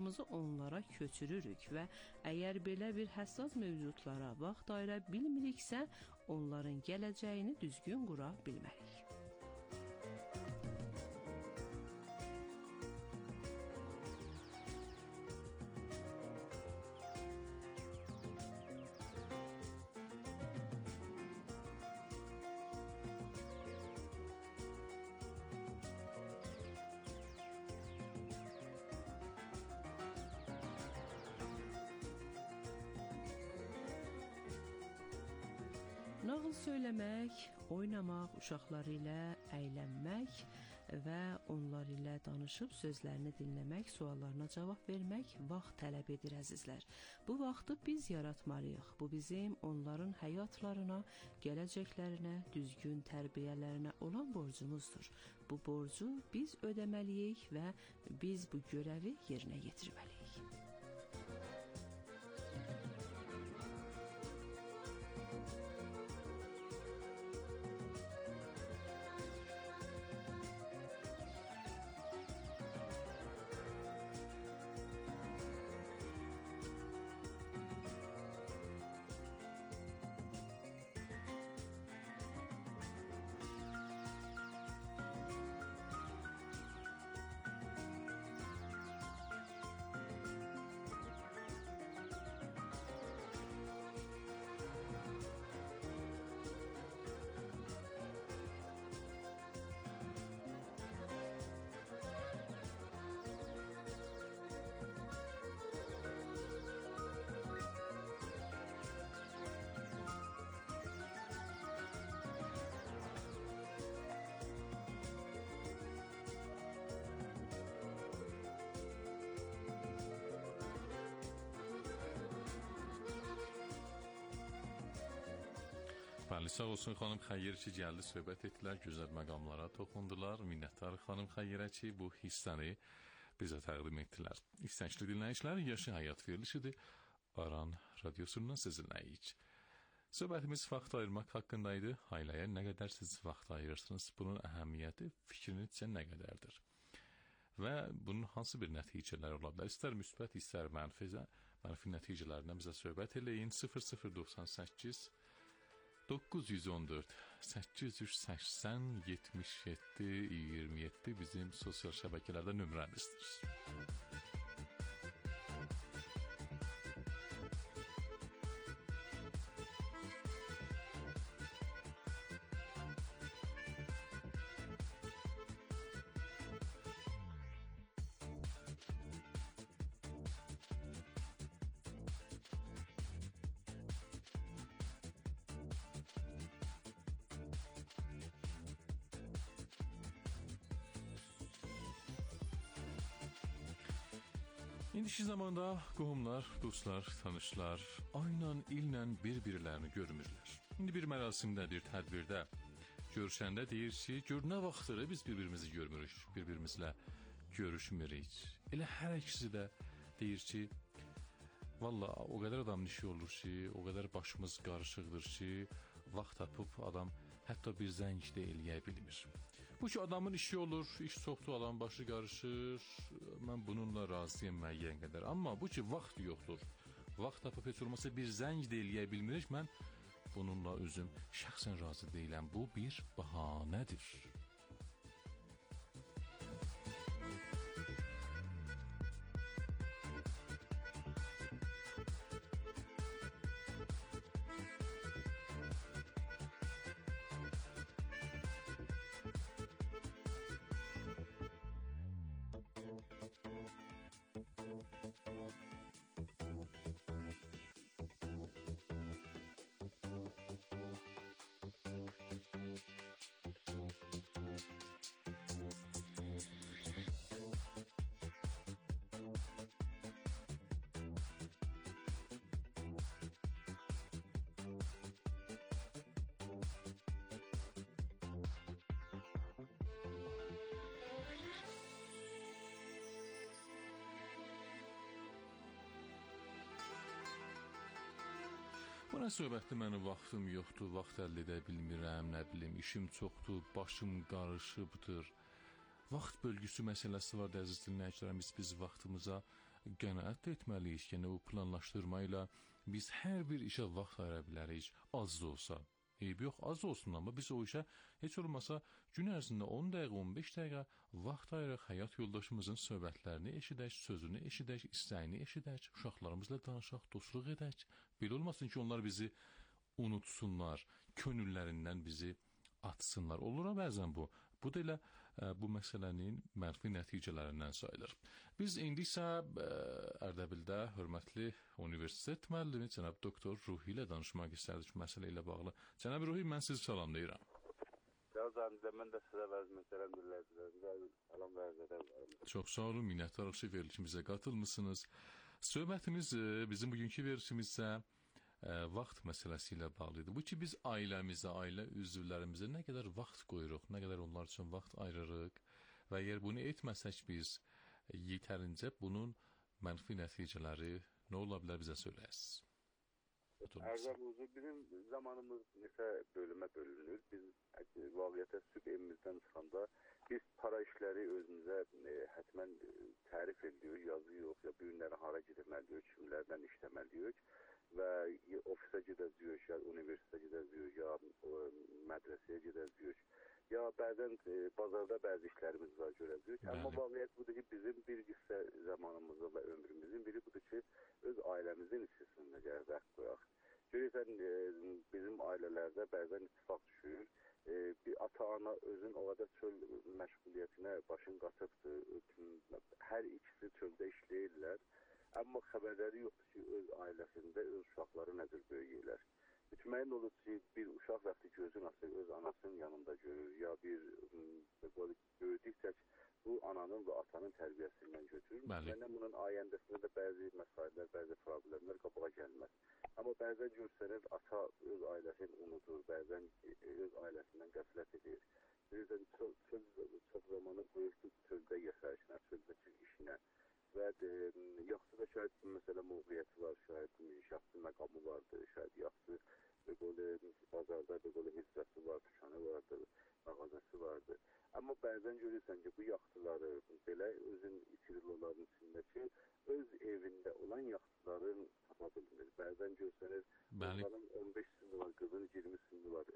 vaxtımızı onlara köçürürük və əgər belə bir həssas mövcudlara vaxt ayıra bilmiriksə, onların gələcəyini düzgün qura bilmərik. Nağıl söyləmək, oynamaq, uşaqlar ilə əylənmək və onlar ilə danışıb sözlərini dinləmək, suallarına cavab vermək vaxt tələb edir əzizlər. Bu vaxtı biz yaratmalıyıq. Bu bizim onların həyatlarına, gələcəklərinə, düzgün tərbiyələrinə olan borcumuzdur. Bu borcu biz ödəməliyik və biz bu görəvi yerinə yetirməliyik. Bəli, sağ olsun xanım Xəyyirçi gəldi, söhbət etdilər, gözəl məqamlara toxundular. Minnəttar xanım Xəyyirçi bu hissəni bizə təqdim etdilər. İstəkli dinləyicilər, Yaşı Həyat verilişidir. Aran radiosundan sizinləyik. Söhbətimiz vaxt ayırmaq haqqındaydı. Ailəyə nə qədər siz vaxt ayırırsınız, bunun əhəmiyyəti fikrinizcə nə qədərdir? Və bunun hansı bir nəticələr ola bilər? İstər müsbət, istər mənfi nəticələrindən bizə söhbət eləyin. 0098 914 880 77 27 bizim sosial şəbəkələrdə nömrəmizdir. İndiki zamanda qohumlar, dostlar, tanışlar ayla, illə bir-birlərini görmürlər. İndi bir mərasimdədir, tədbirdə görüşəndə deyir ki, gör nə vaxtdır biz bir-birimizi görmürük, bir-birimizlə görüşmürük. Elə hər ikisi də deyir ki, valla o qədər adamın işi olur ki, o qədər başımız qarışıqdır ki, vaxt tapıb adam hətta bir zəng də eləyə bilmir. Bu ki, adamın işi olur, iş çoxdur, adamın başı qarışır, mən bununla razıyım müəyyən qədər. Amma bu ki, vaxt yoxdur, vaxt tapıb heç olmasa bir zəng də eləyə bilmirik, mən bununla özüm şəxsən razı deyiləm. Bu bir bəhanədir. Bu nə söhbətdir, mənim vaxtım yoxdur, vaxt əldə edə bilmirəm, nə bilim, işim çoxdur, başım qarışıbdır. Vaxt bölgüsü məsələsi var, əziz dinləyicilərimiz, biz vaxtımıza qənaət də etməliyik ki, yəni o planlaşdırma ilə biz hər bir işə vaxt ayıra bilərik, az da olsa. Eybi yox, az olsun, amma biz o işə heç olmasa gün ərzində 10 dəqiqə, 15 dəqiqə vaxt ayıraq, həyat yoldaşımızın söhbətlərini eşidək, sözünü eşidək, istəyini eşidək, uşaqlarımızla danışaq, dostluq edək. Belə olmasın ki, onlar bizi unutsunlar, könüllərindən bizi atsınlar. Olur bəzən bu. Bu da elə bu məsələnin mənfi nəticələrindən sayılır. Biz indi isə Ərdəbildə hörmətli universitet müəllimi cənab doktor Ruhi ilə danışmaq istərdik məsələ ilə bağlı. Cənab Ruhi, mən sizi salamlayıram. Mən də sizə və mühtərəm dinləyicilərimizə salam və ərz edirəm. Çox sağ olun, minnətdarıq ki, verilişimizə qatılmısınız. Söhbətimiz bizim bugünkü verilişimizdə vaxt məsələsi ilə bağlıdır. Bu ki, biz ailəmizə, ailə üzvlərimizə nə qədər vaxt qoyuruq, nə qədər onlar üçün vaxt ayırırıq və əgər bunu etməsək biz yetərincə bunun mənfi nəticələri nə ola bilər bizə söyləyəsiniz? Ərzəm huzur, bizim zamanımız neçə bölümə bölünür. Biz vaqiyyətə sübh evimizdən çıxanda biz para işləri özümüzə hətmən tərif edirik, yazıyıq, ya bu günləri hara gedəməliyik, kimlərdən işləməliyik və ofisə gedəcəyik, ya universitetə gedəcəyik, ya mədrəsəyə gedəcəyik, ya bəzən bazarda bəzi işlərimiz var görəcəyik. Amma vaqiyyət budur ki, bizim bir hissə zamanımızın və ömrümüzün biri budur ki, öz ailəmizin içərisində gəlib vaxt qoyaq. Görürsən, bizim ailələrdə bəzən ittifaq düşür. Bir ata-ana özün o qədər çöl məşğuliyyətinə başın qatıbdır. Hər ikisi çöldə işləyirlər. Amma xəbərləri yoxdur ki, öz ailəsində öz uşaqları nə cür böyüyürlər. Mütməyin olur ki, bir uşaq vaxtı gözün açır, öz anasının yanında görür, ya bir böyüdükcə bu ananın və atanın tərbiyəsindən götürür. Mütməyindən bunun ayəndəsində də bəzi məsələlər, bəzi problemlər qabağa gəlməz. Amma bəzən görsənir, ata öz ailəsini unudur, bəzən öz ailəsindən qəflət edir. Çox zamanı qoyur çöldə yaşayışına, çöldəki işinə. Və yaxşı da şayət məsələ mövqeyyəti var, şayət şəxsi məqamı vardır, şayət yaxşı bazarda hissəsi var, dükkanı vardır, mağazası vardır. Amma bəzən görürsən ki, bu yaxçıları belə özün içiriloların içindəki öz evində olan yaxçıların tapa bilmir. Bəzən görsənir, onların 15 sındı var, qızın 20 sındı var,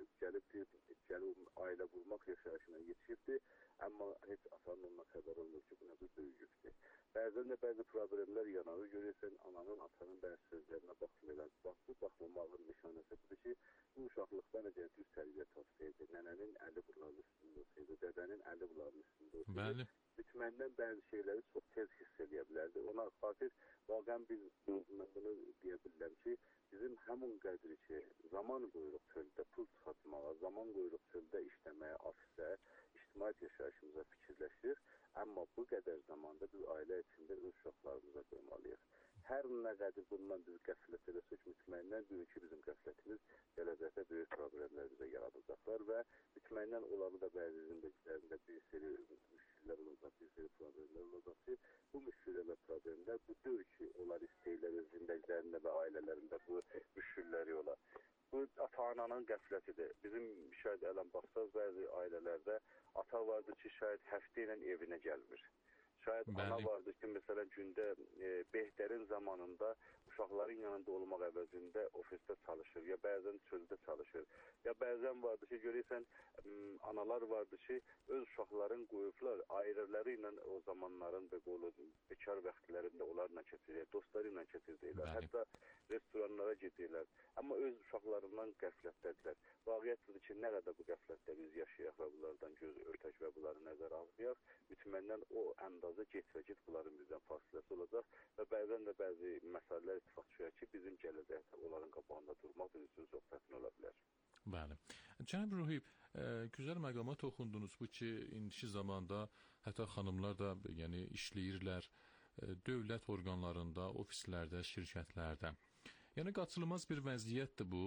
gəlib ailə qurmaq yaşayışına yetişibdir, amma heç atanın onunla xəbər olmur ki, bu nə bir böyüyübdür. Bəzən də bəzi problemlər yanarır, görürsən, ananın, atanın bəzi sözlərinə baxmırlar. Bu baxmamağın nişanəsi budur ki, bu uşaqlıqdan necə düz tərbiyə tapsaydı, nənənin əli bunların üstündə olsaydı, dədənin əli bunların üstündə olsaydı, mütməyindən bəzi şeyləri çox tez hiss edə bilərdi. Ona xatir, vaqən mən bunu deyə bilirəm ki, bizim həmin qədri ki, zaman qoyuruq çöldə pul çıxartmağa, zaman qoyuruq çöldə işləməyə, ofisə, ictimaiyyət yaşayışımıza fikirləşirik. Amma bu qədər zamanda biz ailə içində öz uşaqlarımıza qoymalıyıq. Hər nə qədər bundan biz qəflət edəsik, mütməyindən bugünkü bizim qəflətimiz gələcəkdə böyük problemlər bizə yaradacaqlar və mütməyindən olanı da bəzi zindəkilərində bir seri müşkillər olacaq, bir seri problemlər olacaq ki, bu müşkillər və problemlər bu deyil ki, onlar istəyirlər öz zindəkilərində və ailələrində bu müşkilləri olar. Bu ata-ananın qəflətidir. Bizim şayət ələn baxsaq, bəzi ailələrdə ata vardır ki, şayət həftə ilə evinə gəlmir. Şayət ana vardır ki, məsələn, gündə Behdərin zamanında uşaqların yanında olmaq əvəzində ofisdə çalışır, ya bəzən çöldə çalışır. Ya bəzən vardır ki, görürsən, analar vardır ki, öz uşaqların qoyublar, ayrıları ilə o zamanların bekar vaxtlərində onlarla keçirir, dostları ilə keçirirlər, hətta restoranlara gedirlər. Amma öz uşaqlarından qəflətdədirlər. Vaqiyyət budur ki, nə qədər bu qəflətdə biz yaşayaq və bunlardan göz örtək və bunları nəzərə almayaq, mütməyindən o əndazə get bunların bizdən fasiləsi olacaq və bəzən də bəzi məsələlər ittifaq düşər ki, bizim gələcəkdə onların qabağında durmaq bizim üçün çox çətin ola bilər. Bəli. Cənab Ruhi, gözəl məqama toxundunuz bu ki, indiki zamanda hətta xanımlar da yəni işləyirlər dövlət orqanlarında, ofislərdə, şirkətlərdə. Yəni qaçılmaz bir vəziyyətdir bu.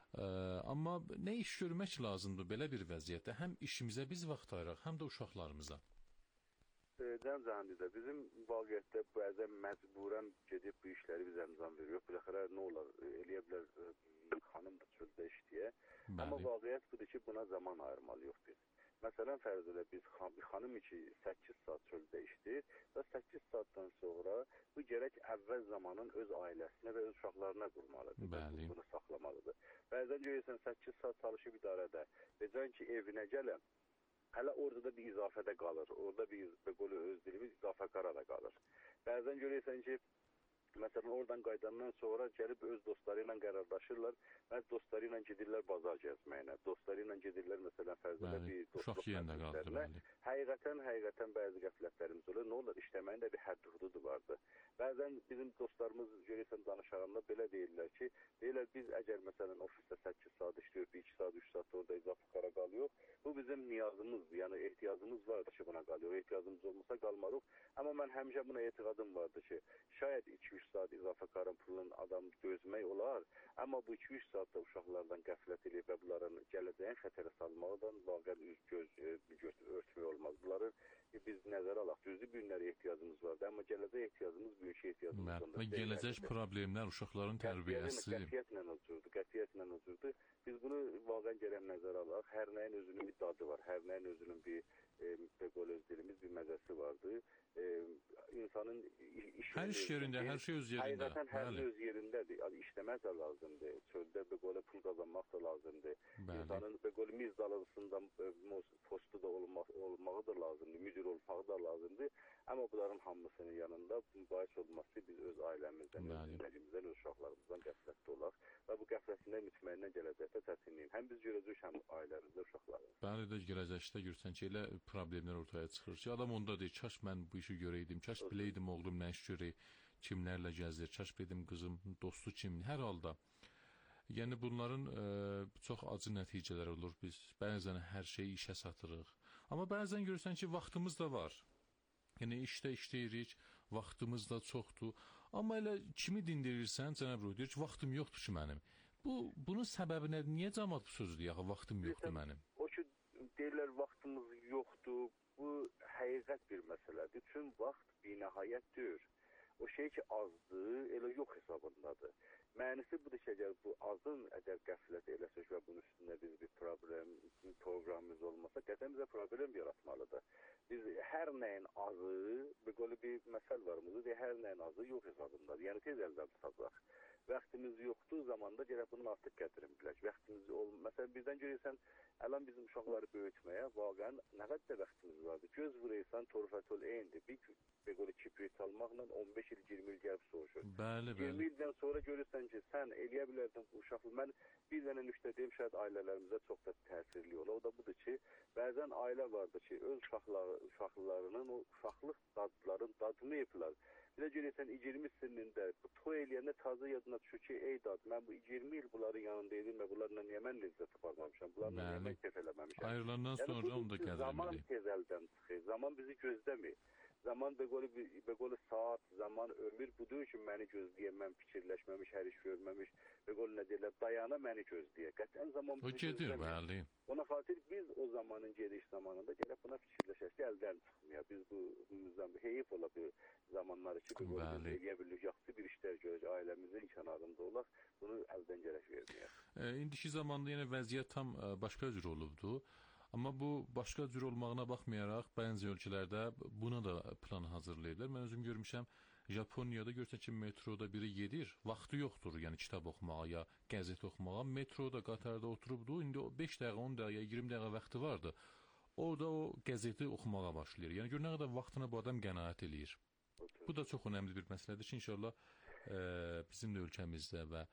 Amma nə iş görmək lazımdır belə bir vəziyyətdə? Həm işimizə biz vaxt ayıraq, həm də uşaqlarımıza. Cəndidə bizim vaqiyyətdə bəzən məcburən gedib bu işləri biz əncam veririk. Biləxərə nə olar, eləyə bilər xanım da çöldə işləyə. Amma vaqiyyət budur ki, buna zaman ayırmalıyıq biz. Məsələn, fərz elə biz bir xanım ki 8 saat çöldə işləyir və 8 saatdan sonra bu gərək əvvəl zamanın öz ailəsinə və öz uşaqlarına qurmalıdır. Bəli. Bunu saxlamalıdır. Bəzən görürsən 8 saat çalışıb idarədə və can ki evinə gələn hələ orada da bir izafədə qalır. Orada bir belə öz dilimiz izafəkara da qalır. Bəzən görürsən ki məsələn, oradan qayıdandan sonra gəlib öz dostları ilə qərarlaşırlar və dostları ilə gedirlər bazar gəzməyinə. Dostları ilə gedirlər, məsələn, fərzələ bir dostluq məclislərinə. Həqiqətən bəzi qəflətlərimiz olur. Nə olur? İşləməyin də bir həddi-hududu vardır. Bəzən bizim dostlarımız görürsən danışarında belə deyirlər ki, biz əgər məsələn ofisdə 8 saat işləyir, 2 saat, 3 saat orada izafəkara qalıyor. Bu bizim niyazımızdır, yəni ehtiyacımız vardır ki, buna qalıyor. Ehtiyacımız olmasa qalmarıq. Amma mən həmişə buna etiqadım vardır ki, şayət 2-3 saat izafəkarın pulunu adam gözmək olar, amma bu 2-3 saatda uşaqlardan qəflət edib və bunların gələcəyin xətərə salmaqdan vaqəən göz örtmək olmaz. Bunları biz nəzərə alaq. Düzdür, bu günlərə ehtiyacımız vardır, amma gələcək ehtiyacımız böyük ehtiyacımız var. Və gələcək problemlər uşaqların tərbiyəsi. Qətiyyətlə özürdür. Biz bunu vaqəən gələn nəzərə alaq. Hər nəyin özünün bir dadı var, hər nəyin özünün bir öz dilimiz bir məzəsi vardır. İnsanın hər iş yerində, hər şey öz yerində. Həqiqətən hər şey öz yerindədir. İşləmək də lazımdır. Çöldə belə pul qazanmaq da lazımdır. İnsanın belə miz dalğısından postu da olmağı da lazımdır. Müdür olmağı da lazımdır. Amma bunların hamısının yanında mübahisə olması biz öz ailəmizdən, öz dinləyimizdən, öz uşaqlarımızdan qəflətdə olaq və bu qəflətində mütməyindən gələcəkdə çətinliyim. Həm biz görəcəyik, həm ailəmizdə, uşaqlarımız. Bəli də gələcəkdə görsən ki, elə problemlər ortaya çıxır ki, adam onda deyir, kaş mən bu işi görəydim, kaş biləydim oğlum nə iş görək, kimlərlə gəzir, kaş biləydim qızım, dostu kimdir, hər halda. Yəni bunların çox acı nəticələri olur. Biz bəzən hər şeyi işə satırıq. Amma bəzən görürsən ki, vaxtımız da var. Yəni işdə işləyirik, vaxtımız da çoxdur. Amma elə kimi dindirirsən, cənab Ruh, deyir ki, vaxtım yoxdur ki mənim. Bunun səbəbi nədir? Niyə cəmaət bu sözü deyir, vaxtım yoxdur mənim? O ki, deyirlər, vaxtımız yoxdur. Bu həqiqət bir məsələdir. Çünki vaxt binəhayətdir. O şey ki, azdır, elə yox hesabındadır. Mənisi budur ki, əgər bu azın qəflət eləsək və bunun üstündə biz bir proqramımız olmasa, qəzən bizə problem yaratmalıdır. Biz hər nəyin azı, belə bir məsəl var, hər nəyin azı yox hesabındadır. Yəni, tez əldən tutacaq. Vaxtımız yoxdur, zamanda gərək bunun artıq qədrini bilək. Məsələn, birdən görürsən, əlan bizim uşaqları böyütməyə vaqəən nə qədər vaxtımız vardır. Göz vuruysan, torfətol eynidir. Bir belə kibrit almaqla 15 il, 20 il gəlib soğuşur. 20 ildən sonra görürsən ki, sən eləyə bilərdin bu uşaqlı. Mən bir dənə nüqtə deyim, şayət ailələrimizə çox da təsirli olur. O da budur ki, bəzən ailə vardır ki, öz uşaqlarının o uşaqlıq dadını yapırlar. Bir də görürsən, 20 sinində toy eləyəndə taze yadına düşür ki, ey dad, mən bu 20 il bunların yanında edim və bunlarla niyə mən lezzət aparmamışam, bunlarla niyə mən kef eləməmişəm. Ayrılandan sonra onu da qədir edir. Zaman tez əldən çıxır, zaman bizi gözləmir. Zaman belə saat, zaman, ömür budur ki, məni gözləyən, mən fikirləşməmiş, hər iş görməmiş, nə deyirlər, dayana məni gözləyək. Qətlən zaman bizi gözləmir. Bəli. Ona xatir biz o zamanın gediş zamanında gələk buna fikirləşək ki, əldən çıxmıyor. Biz bu heyif ola bir zamanları ki, eləyə bilirik, yaxşı bir işlər görək, ailəmizin kənarında olaq, bunu əldən gərək verməyək. İndiki zamanda yenə vəziyyət tam başqa cür olubdu. Amma bu başqa cür olmağına baxmayaraq, bəzi ölkələrdə buna da plan hazırlayırlar. Mən özüm görmüşəm, Japoniyada görsən ki, metroda biri gedir, vaxtı yoxdur, yəni kitab oxumağa ya qəzet oxumağa. Metroda, qatarda oturubdu, indi 5 dəqiqə, 10 dəqiqə, 20 dəqiqə vaxtı vardı. Orada o qəzeti oxumağa başlayır. Yəni gör nə qədər vaxtına bu adam qənaət eləyir. Bu da çox önəmli bir məsələdir ki, inşallah bizim də ölkəmizdə və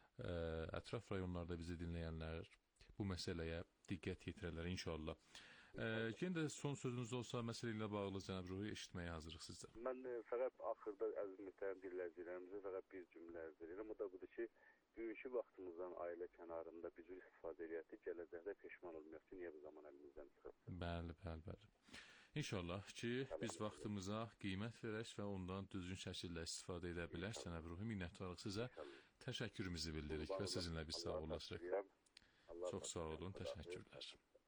ətraf rayonlarda bizi dinləyənlər bu məsələyə diqqət yetirərlər inşallah. Yenə də son sözünüz olsa məsələ ilə bağlı cənab Ruhi eşitməyə hazırıq sizdən. Mən fəqət axırda əziz mühtərəm dinləyicilərimizə fəqət bir cümlə ərz edirəm. O da budur ki, bugünkü vaxtımızdan ailə kənarında biz istifadə edək, gələcəkdə peşman olmayaq ki, niyə bu zaman əlimizdən çıxıb. Bəli. İnşallah ki, biz vaxtımıza qiymət verək və ondan düzgün şəkildə istifadə edə bilək. Cənab Ruhi, minnətdarıq sizə. Təşəkkürümüzü bildiririk və sizinlə biz sağollaşırıq. Çox sağ olun, təşəkkürlər.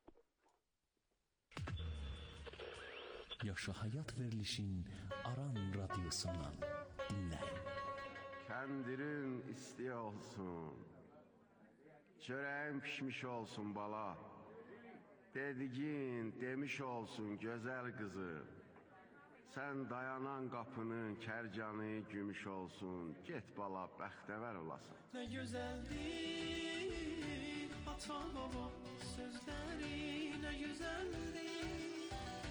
Yaşa həyat verilişin Aran radyosundan dinləyin. Kəndirin isti olsun, çörəyin pişmiş olsun bala. Dediğin demiş olsun güzel kızı. Sen dayanan kapının kercanı gümüş olsun. Get bala bəxtəvər olasın. Ne güzeldir ata baba sözleri, ne güzeldir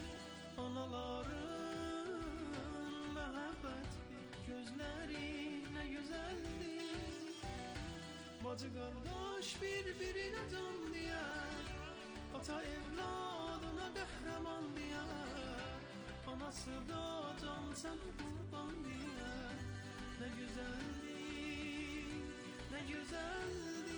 anaların mehabbeti gözleri, ne güzeldir bacı kardeş birbirine can diyer, ata evladına kahraman diyer, anası da can sen kurban diyer. Ne güzeldir, ne güzeldir.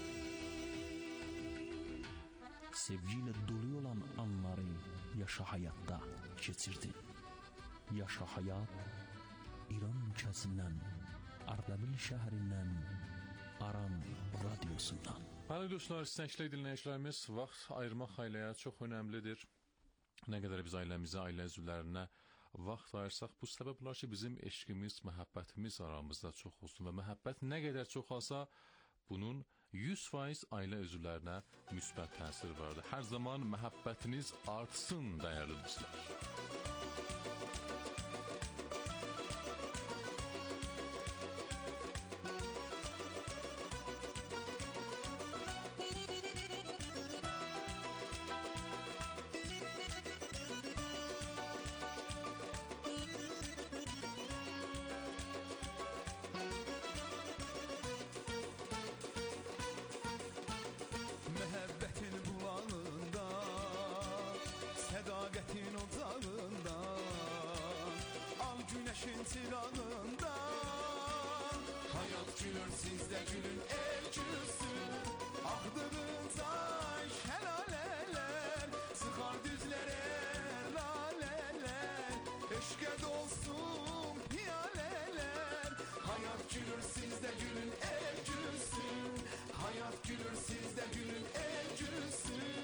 Sevgiyle dolu olan anları yaşa hayatta geçirdin. Yaşa hayat İran ülkəsindən, Ardabil şəhərindən, Aran radyosundan. Bəli dostlar, istəkli dinləyicilərimiz, vaxt ayırmaq ailəyə çox önəmlidir. Nə qədər biz ailəmizə, ailə üzvlərinə vaxt ayırsaq, bu səbəb olar ki, bizim eşqimiz, məhəbbətimiz aramızda çox olsun və məhəbbət nə qədər çoxalsa, bunun 100% ailə üzvlərinə müsbət təsir vardır. Hər zaman məhəbbətiniz artsın, dəyərli dostlar. Hayat gülür, siz de gülün el gülsün. Ahdığınca şelaleler sıkar düzlere laleler. Eşke dolsun piyaleler. Hayat gülür, siz de gülün el gülsün. Hayat gülür, siz de gülün el gülsün.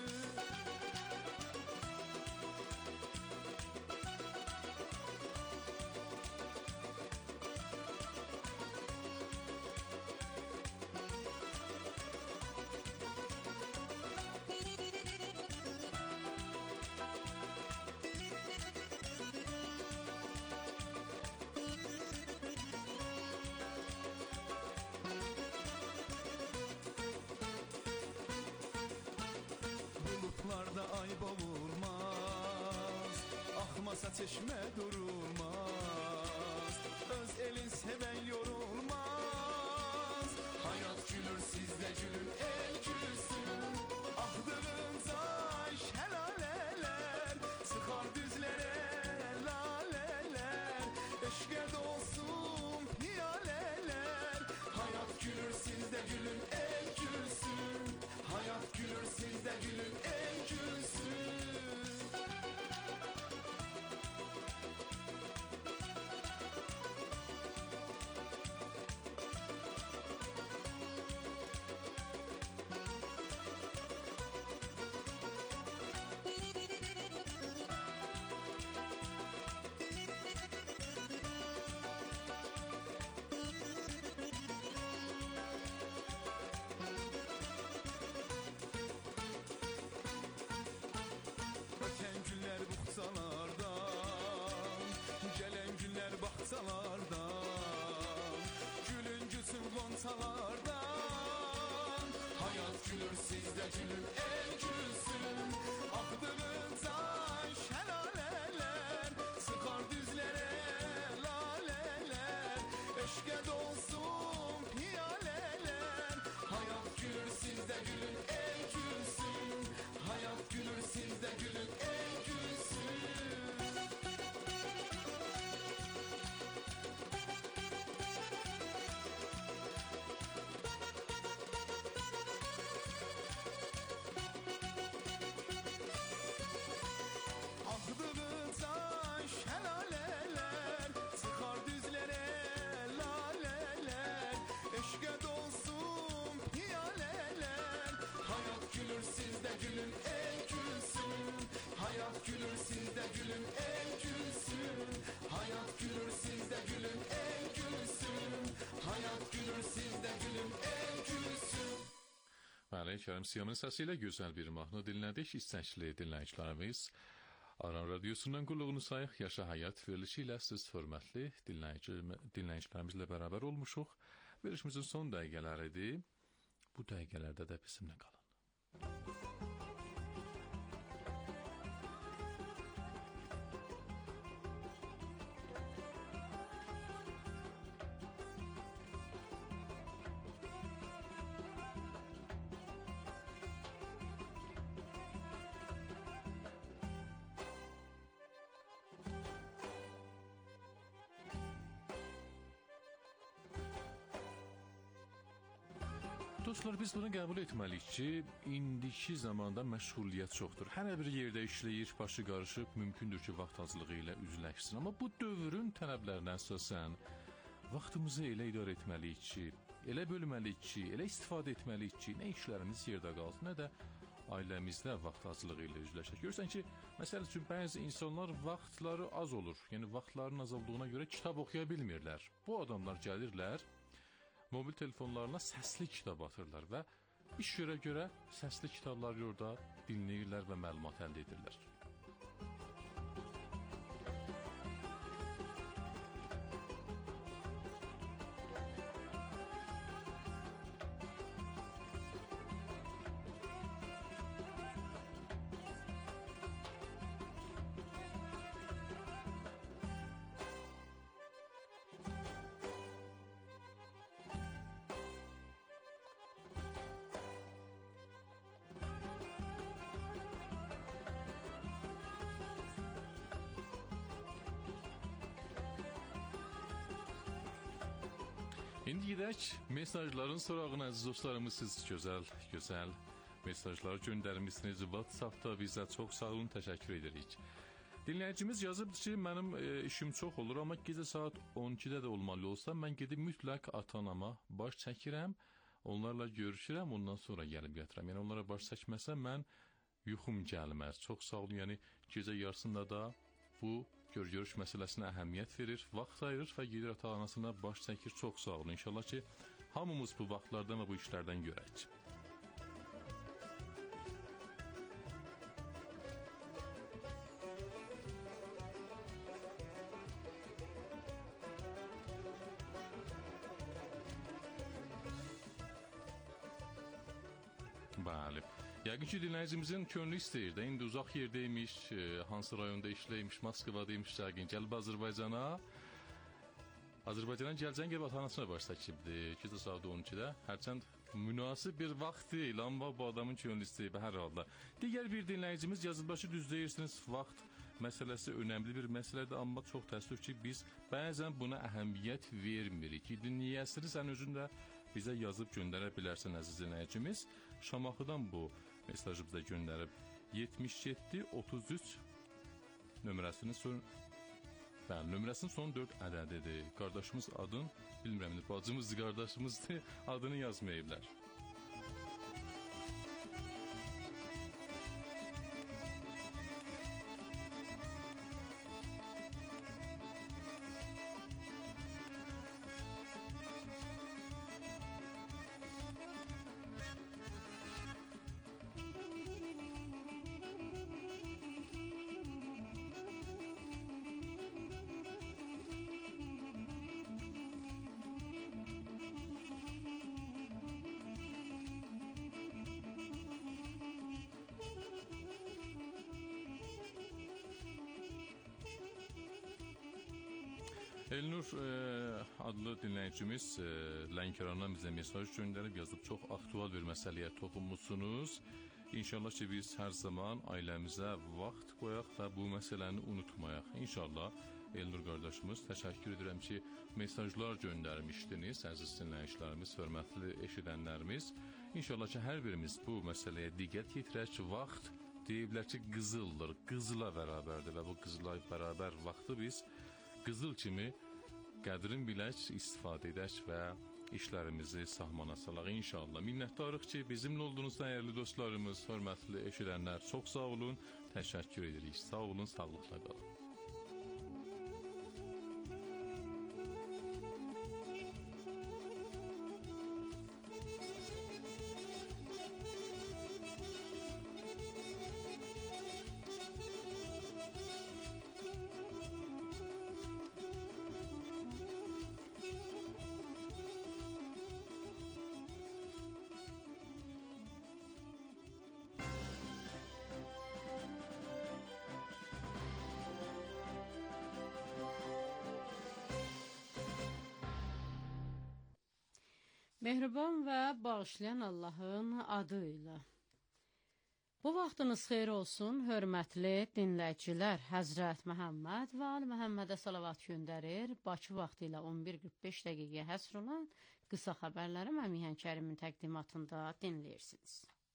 Bulutlarda ay boğulmaz, akmasa çeşme durulmaz. Öz elin seven yorulmaz. Hayat gülür, siz de gülün el gülsün. Ahdığınca şelaleler sıkar düzlere laleler. Eşke dolsun piyaleler. Hayat gülür, siz de gülün el gülsün. Hayat gülür, siz de gülün el gülsün. Öten günler buxsalardan, gelen günler baxsalardan, gülün gülsün qonçalardan. Hayat gülür, siz de gülün el gülsün. Ahdığınca şelaleler sıkar düzlere laleler. Eşke dolsun piyaleler. Hayat gülür, siz de gülün el gülsün. Hayat gülür, siz de gülün el gülsün. Ahdığınca şelaleler sıkar düzlere laleler. Eşke dolsun piyaleler. Hayat gülür, siz de gülün el gülsün. Hayat dinləyərək Kərəm Siyamın səsi ilə gözəl bir mahnı dinlədik. İstəkli dinləyicilərimiz Aran Radiosundan qulluğunu sayıq Yaşa Həyat verilişi ilə siz hörmətli dinləyicilərimizlə bərabər olmuşuq. Verilişimizin son dəqiqələridir. Bu dəqiqələrdə də bizimlə qalın. Dostlar, biz bunu qəbul etməliyik ki, indiki zamanda məşğuliyyət çoxdur. Hər bir yerdə işləyir, başı qarışıb, mümkündür ki, vaxt azlığı ilə üzləşsin. Amma bu dövrün tələblərinə əsasən vaxtımızı elə idarə etməliyik ki, elə bölməliyik ki, elə istifadə etməliyik ki, nə işlərimiz yerdə qalsın, nə də ailəmizdə vaxt azlığı ilə üzləşək. Görürsən ki, məsəl üçün bəzi insanlar vaxtları az olur. Yəni vaxtlarının az olduğuna görə kitab oxuya bilmirlər. Bu adamlar gəlirlər, mobil telefonlarına səsli kitab atırlar və iş görə səsli kitabları orada dinləyirlər və məlumat əldə edirlər. İndi gedək mesajların sorağına, əziz dostlarımız, siz gözəl mesajlar göndərmişsiniz WhatsApp-da bizə. Çox sağ olun, təşəkkür edirik. Dinləyicimiz yazıb ki, mənim işim çox olur, amma gecə saat 12-də də olmalı olsa, mən gedib mütləq ata-anama baş çəkirəm, onlarla görüşürəm, ondan sonra gəlib gətirəm. Yəni onlara baş çəkməsəm mən yuxum gəlməz. Çox sağ olun, yəni gecə yarısında da bu görüş məsələsinə əhəmiyyət verir, vaxt ayırır və gedir ata-anasına baş çəkir. Çox sağ olun. İnşallah ki, hamımız bu vaxtlardan və bu işlərdən görək. Bəli. Yəqin ki, dinləyicimizin könlü istəyir də, indi uzaq yerdəymiş, hansı rayonda işləymiş, Moskvadaymış, yəqin gəlib Azərbaycana. Azərbaycana gələcən gəlib ata-anasına baş çəkibdir, gecə saat 12-də. Hərçənd münasib bir vaxt deyil, amma bu adamın könlü istəyir hər halda. Digər bir dinləyicimiz yazılbaşı düz deyirsiniz, vaxt məsələsi önəmli bir məsələdir, amma çox təəssüf ki, biz bəzən buna əhəmiyyət vermirik. Dinləyəsini sən özün də bizə yazıb göndərə bilərsən, əziz dinləyicimiz. Şamaxıdan bu mesajı bizə göndərib 77-33 nömrəsinin son 4 ədədidir. Qardaşımız adın, bilmirəm, bacımızdır, qardaşımızdır, adını yazmayıblar. Elnur adlı dinləyicimiz Lənkərandan bizə mesaj göndərib, yazıb, çox aktual bir məsələyə toxunmuşsunuz. İnşallah ki, biz hər zaman ailəmizə vaxt qoyaq və bu məsələni unutmayaq. İnşallah, Elnur qardaşımız, təşəkkür edirəm ki, mesajlar göndərmişdiniz, əziz dinləyicilərimiz, hörmətli eşidənlərimiz. İnşallah ki, hər birimiz bu məsələyə diqqət yetirək ki, vaxt deyiblər ki, qızıldır, qızıla bərabərdir və bu qızıla bərabər vaxtı biz qızıl kimi qədrin bilək, istifadə edək və işlərimizi sahmana salaq inşallah. Minnətdarıq ki, bizimlə olduğunuz dəyərli dostlarımız, hörmətli eşidənlər, çox sağ olun, təşəkkür edirik. Sağ olun, sağlıqla qalın. Mehriban və bağışlayan Allahın adıyla. Bu vaxtınız xeyir olsun, hörmətli dinləyicilər. Həzrət Məhəmməd və Ali Məhəmmədə salavat göndərir. Bakı vaxtı ilə 11:45 dəqiqəyə həsr olan qısa xəbərləri Məmiyə Kərimin təqdimatında dinləyirsiniz.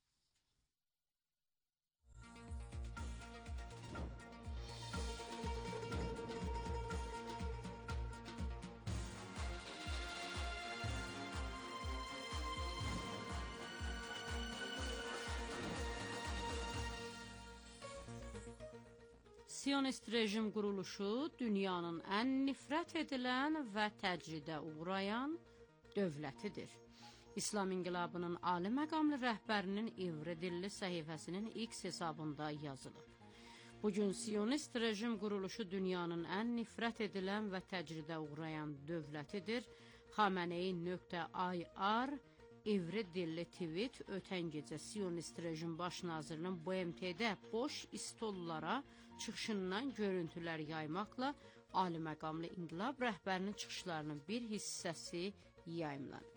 Siyonist rejim quruluşu dünyanın ən nifrət edilən və təcridə uğrayan dövlətidir. İslam İnqilabının ali məqamlı rəhbərinin İvri dilli səhifəsinin X hesabında yazılıb. Bugün Siyonist rejim quruluşu dünyanın ən nifrət edilən və təcridə uğrayan dövlətidir. Xamenei.ir İvri dilli tweet ötən gecə Siyonist rejim baş nazirinin BMT-də boş istollara çıxışından görüntülər yaymaqla ali məqamlı inqilab rəhbərinin çıxışlarının bir hissəsi yayımlanıb.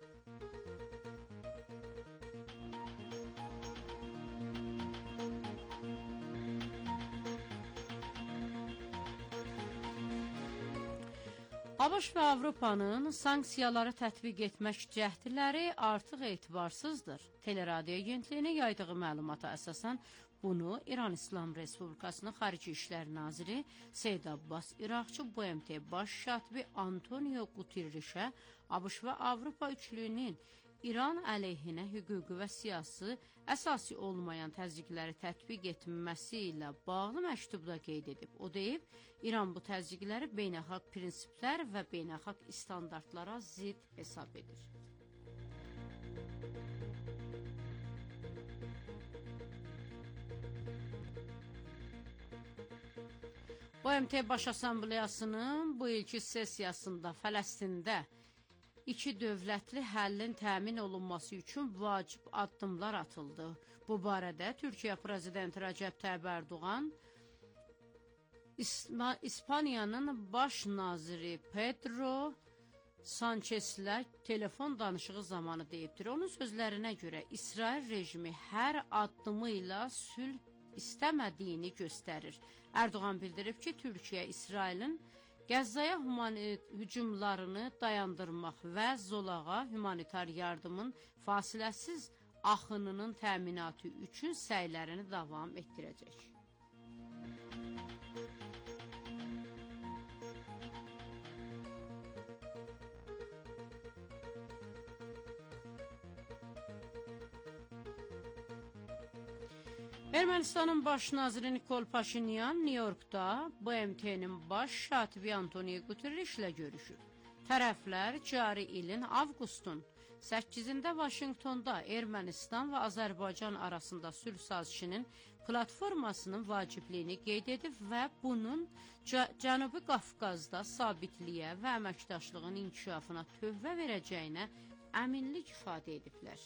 ABŞ və Avropanın sanksiyaları tətbiq etmək cəhdləri artıq etibarsızdır. Teleradio agentliyinə yaydığı məlumata əsasən bunu İran İslam Respublikasının Xarici İşlər Naziri Seyid Abbas İraqçı BMT baş katibi Antonio Guterreşə ABŞ və Avropa üçlüyünün İran əleyhinə hüquqi və siyasi əsası olmayan təzyiqləri tətbiq etməsi ilə bağlı məktubda qeyd edib. O deyib, İran bu təzyiqləri beynəlxalq prinsiplər və beynəlxalq standartlara zidd hesab edir. BMT Baş Assambleyasının bu ilki sessiyasında Fələstində iki dövlətli həllin təmin olunması üçün vacib addımlar atıldı. Bu barədə Türkiyə Prezidenti Rəcəb Tayyip Erdoğan İspaniyanın baş naziri Pedro Sanchezlə telefon danışığı zamanı deyibdir. Onun sözlərinə görə İsrail rejimi hər addımı ilə sülh istəmədiyini göstərir. Erdoğan bildirib ki, Türkiyə İsrailin Qəzzaya hücumlarını dayandırmaq və zolağa humanitar yardımın fasiləsiz axınının təminatı üçün səylərini davam etdirəcək. Ermənistanın baş naziri Nikol Paşinyan Nyu-Yorkda BMT-nin baş katibi Antonio Guterreşlə görüşür. Tərəflər cari ilin avqustun 8-də Vaşinqtonda Ermənistan və Azərbaycan arasında sülh sazişinin platformasının vacibliyini qeyd edib və bunun Cənubi Qafqazda sabitliyə və əməkdaşlığın inkişafına töhfə verəcəyinə əminlik ifadə ediblər.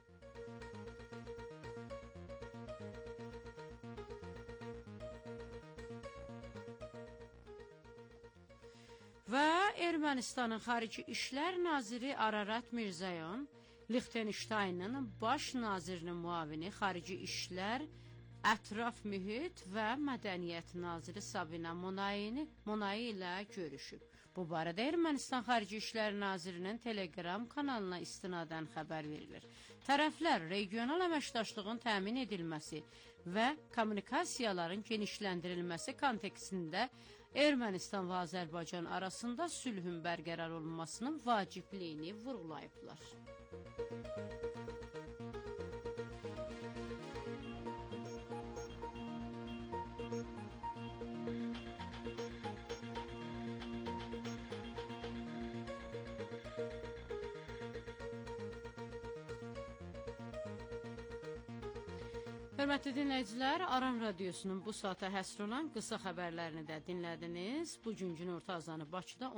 Və Ermənistanın Xarici İşlər Naziri Ararat Mirzoyan, Liechtenstein'ın baş nazirinin müavini Xarici İşlər, Ətraf Mühit və Mədəniyyət naziri Sabina Monay ilə görüşüb. Bu barədə Ermənistan Xarici İşlər Nazirinin Telegram kanalına istinadən xəbər verilir. Tərəflər regional əməkdaşlığın təmin edilməsi və kommunikasiyaların genişləndirilməsi kontekstində Ermənistan və Azərbaycan arasında sülhün bərqərar olunmasının vacibliyini vurğulayıblar. Hörmətli dinləyicilər, Aran Radiosunun bu saata həsr olan qısa xəbərlərini də dinlədiniz. Bugünkü orta azanı Bakıda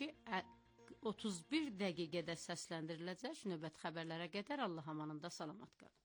12:31 dəqiqədə səsləndiriləcək. Növbəti xəbərlərə qədər Allah amanında salamat qalın.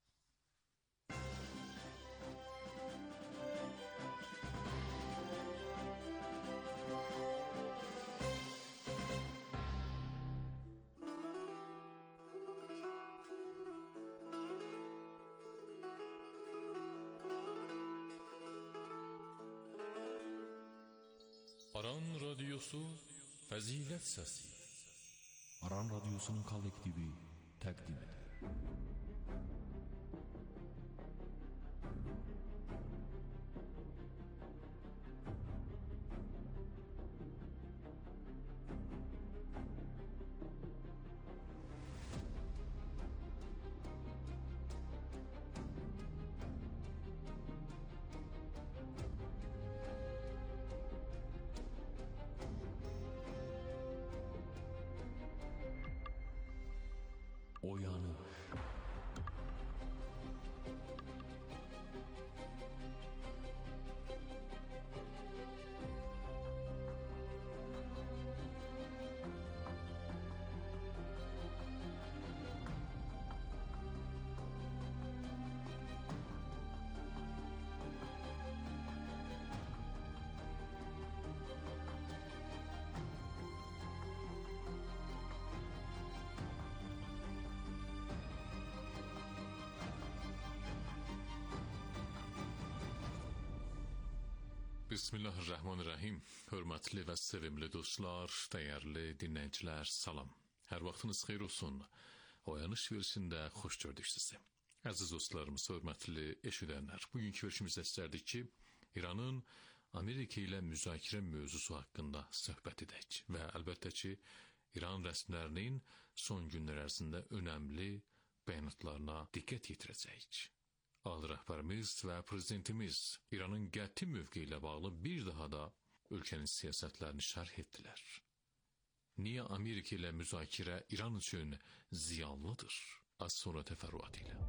Radyosu Fəzilət Səsi. Aran Radyosu'nun kollektivi təqdim edir. Oyanış. Bismillahirrahmanirrahim. Hörmətli və sevimli dostlar, dəyərli dinləyicilər, salam. Hər vaxtınız xeyir olsun. Oyanış verisində xoş gördük sizi. Əziz dostlarımız, hörmətli eşidənlər, bugünkü verişimizdə istərdik ki, İranın Amerika ilə müzakirə mövzusu haqqında söhbət edək və əlbəttə ki, İran rəsmilərinin son günlər ərzində önəmli bəyanatlarına diqqət yetirəcəyik. Ali rəhbərimiz və prezidentimiz İranın qəti mövqeyi ilə bağlı bir daha da ölkənin siyasətlərini şərh etdilər. Niyə Amerika ilə müzakirə İran üçün ziyanlıdır? Az sonra təfərrüatı ilə.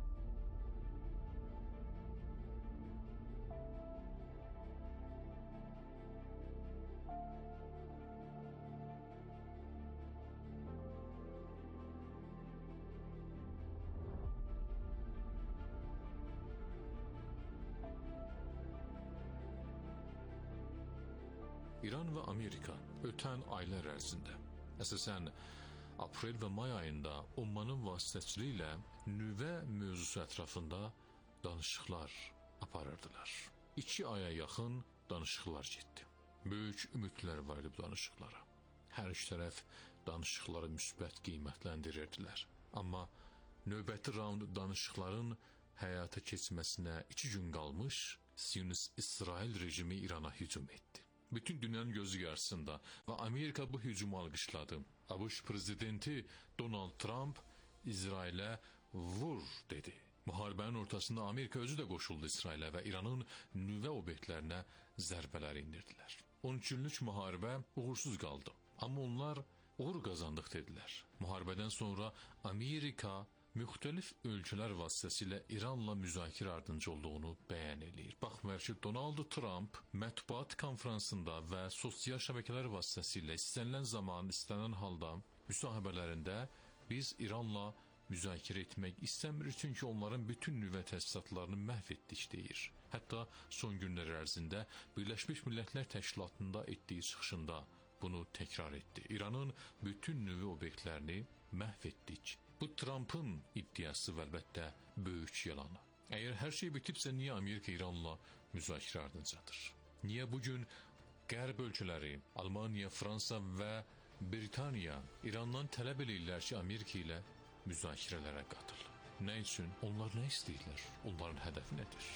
İran və Amerika ötən aylar ərzində, əsasən aprel və may ayında Omanın vasitəçiliyi ilə nüvə mövzusu ətrafında danışıqlar aparırdılar. 2 aya yaxın danışıqlar getdi. Böyük ümidlər var idi bu danışıqlara. Hər iki tərəf danışıqları müsbət qiymətləndirirdilər. Amma növbəti raund danışıqların həyata keçməsinə 2 gün qalmış, Siyonist-İsrail rejimi İrana hücum etdi. Bütün dünyanın gözü qarşısında və Amerika bu hücumu alqışladı. ABŞ prezidenti Donald Trump İsrailə vur dedi. Müharibənin ortasında Amerika özü də qoşuldu İsrailə və İranın nüvə obyektlərinə zərbələr indirdilər. 13 günlük müharibə uğursuz qaldı. Amma onlar uğur qazandıq dedilər. Müharibədən sonra Amerika müxtəlif ölkələr vasitəsilə İranla müzakirə ardınca olduğunu bəyan edir. Baxmayaraq ki, Donald Trump mətbuat konfransında və sosial şəbəkələr vasitəsilə istənilən zaman, istənilən halda müsahibələrində biz İranla müzakirə etmək istəmirik, çünki onların bütün nüvə təsisatlarını məhv etdik deyir. Hətta son günlər ərzində Birləşmiş Millətlər Təşkilatında etdiyi çıxışında bunu təkrar etdi. İranın bütün nüvə obyektlərini məhv etdik. Bu Trump'ın iddiası və əlbəttə böyük yalanı. Əgər hər şey bitibsə, niyə Amerika İranla müzakirə ardıncadır? Niyə bugün Qərb ölkələri, Almaniya, Fransa və Britaniya İrandan tələb edirlər ki, Amerika ilə müzakirələrə qatıl? Nə üçün? Onlar nə istəyirlər? Onların hədəfi nədir?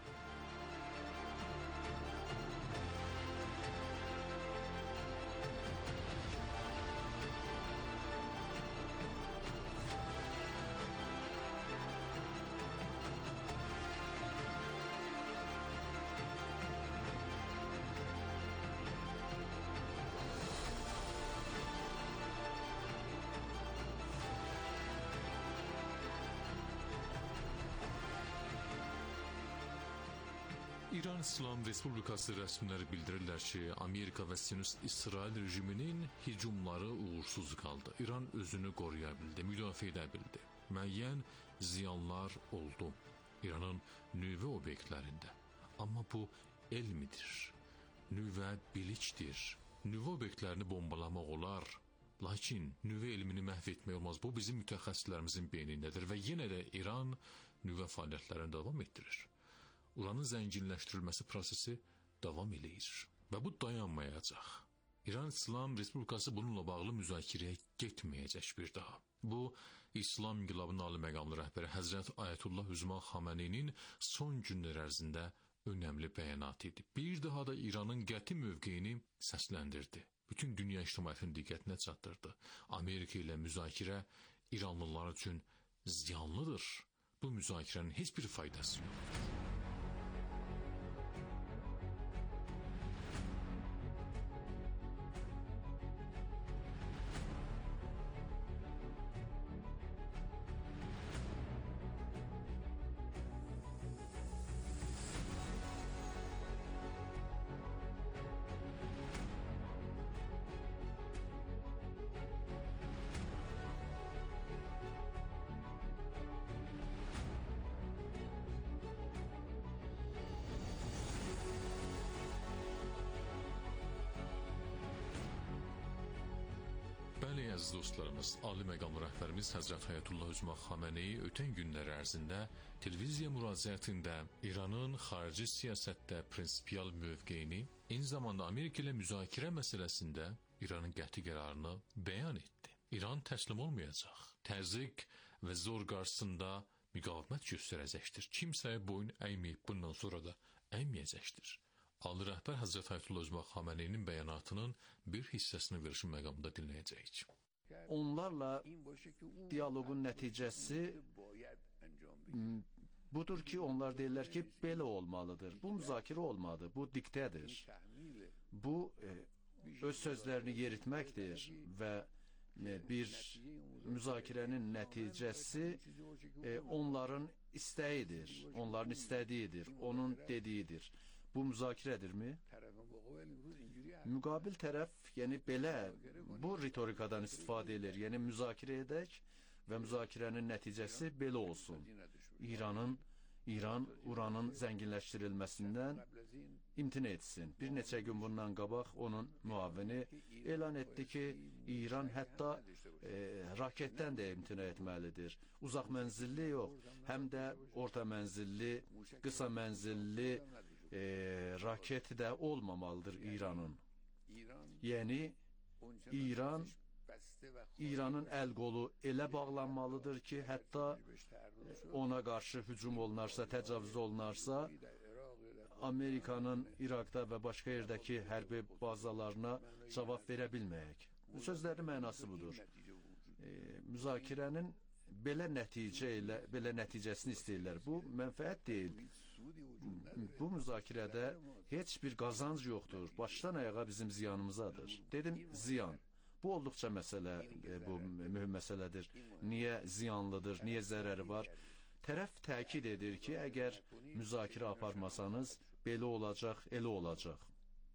İran İslam Respublikası rəsmiləri bildirirlər ki, Amerika və Siyonist-İsrail rejiminin hücumları uğursuz qaldı. İran özünü qoruya bildi, müdafiə edə bildi. Müəyyən ziyanlar oldu İranın nüvə obyektlərində. Amma bu elmidir, nüvə bilikdir. Nüvə obyektlərini bombalamaq olar, lakin nüvə elmini məhv etmək olmaz. Bu bizim mütəxəssislərimizin beynindədir və yenə də İran nüvə fəaliyyətlərini davam etdirir. Uranın zənginləşdirilməsi prosesi davam eləyir və bu dayanmayacaq. İran İslam Respublikası bununla bağlı müzakirəyə getməyəcək bir daha. Bu, İslam İnqilabının ali məqamlı rəhbəri Həzrət Ayətullah Üzma Xameneinin son günlər ərzində önəmli bəyanatı idi. Bir daha da İranın qəti mövqeyini səsləndirdi. Bütün dünya ictimaiyyətinin diqqətinə çatdırdı. Amerika ilə müzakirə İranlılar üçün ziyanlıdır. Bu müzakirənin heç bir faydası yoxdur. Bəli, əziz dostlarımız, ali məqamlı rəhbərimiz Həzrət Ayətullah Üzma Xameneyi ötən günlər ərzində televiziya müraciətində İranın xarici siyasətdə prinsipial mövqeyini, eyni zamanda Amerika ilə müzakirə məsələsində İranın qəti qərarını bəyan etdi. İran təslim olmayacaq. Təzyiq və zor qarşısında müqavimət göstərəcəkdir. Kimsəyə boyun əyməyib, bundan sonra da əyməyəcəkdir. Ali rəhbər Həzrət Ayətullah Üzma Xameneyinin bəyanatının bir hissəsini verişin məqamında dinləyəcəyik. Onlarla diyaloqun nəticəsi budur ki, onlar deyirlər ki, belə olmalıdır. Bu müzakirə olmalıdır, bu diktədir. Bu, öz sözlərini yeritməkdir və bir müzakirənin nəticəsi onların istəyidir, onların istədiyidir, onun dediyidir. Bu müzakirədirmi? Müqabil tərəf, yəni belə, bu ritorikadan istifadə edir. Yəni müzakirə edək və müzakirənin nəticəsi belə olsun. İran uranın zənginləşdirilməsindən imtina etsin. Bir neçə gün bundan qabaq onun müavini elan etdi ki, İran hətta raketdən də imtina etməlidir. Uzaq mənzilli yox, həm də orta mənzilli, qısa mənzilli raket də olmamalıdır İranın. Yəni, İranın əl qolu elə bağlanmalıdır ki, hətta ona qarşı hücum olunarsa, təcavüz olunarsa, Amerikanın İraqda və başqa yerdəki hərbi bazalarına cavab verə bilməyək. Sözlərin mənası budur. Müzakirənin belə nəticəsini istəyirlər. Bu mənfəət deyil. Bu müzakirədə heç bir qazanc yoxdur. Başdan ayağa bizim ziyanımızadır. Dedim, ziyan. Bu olduqca bu mühüm məsələdir. Niyə ziyanlıdır, niyə zərəri var? Tərəf təkid edir ki, əgər müzakirə aparmasanız, belə olacaq, elə olacaq.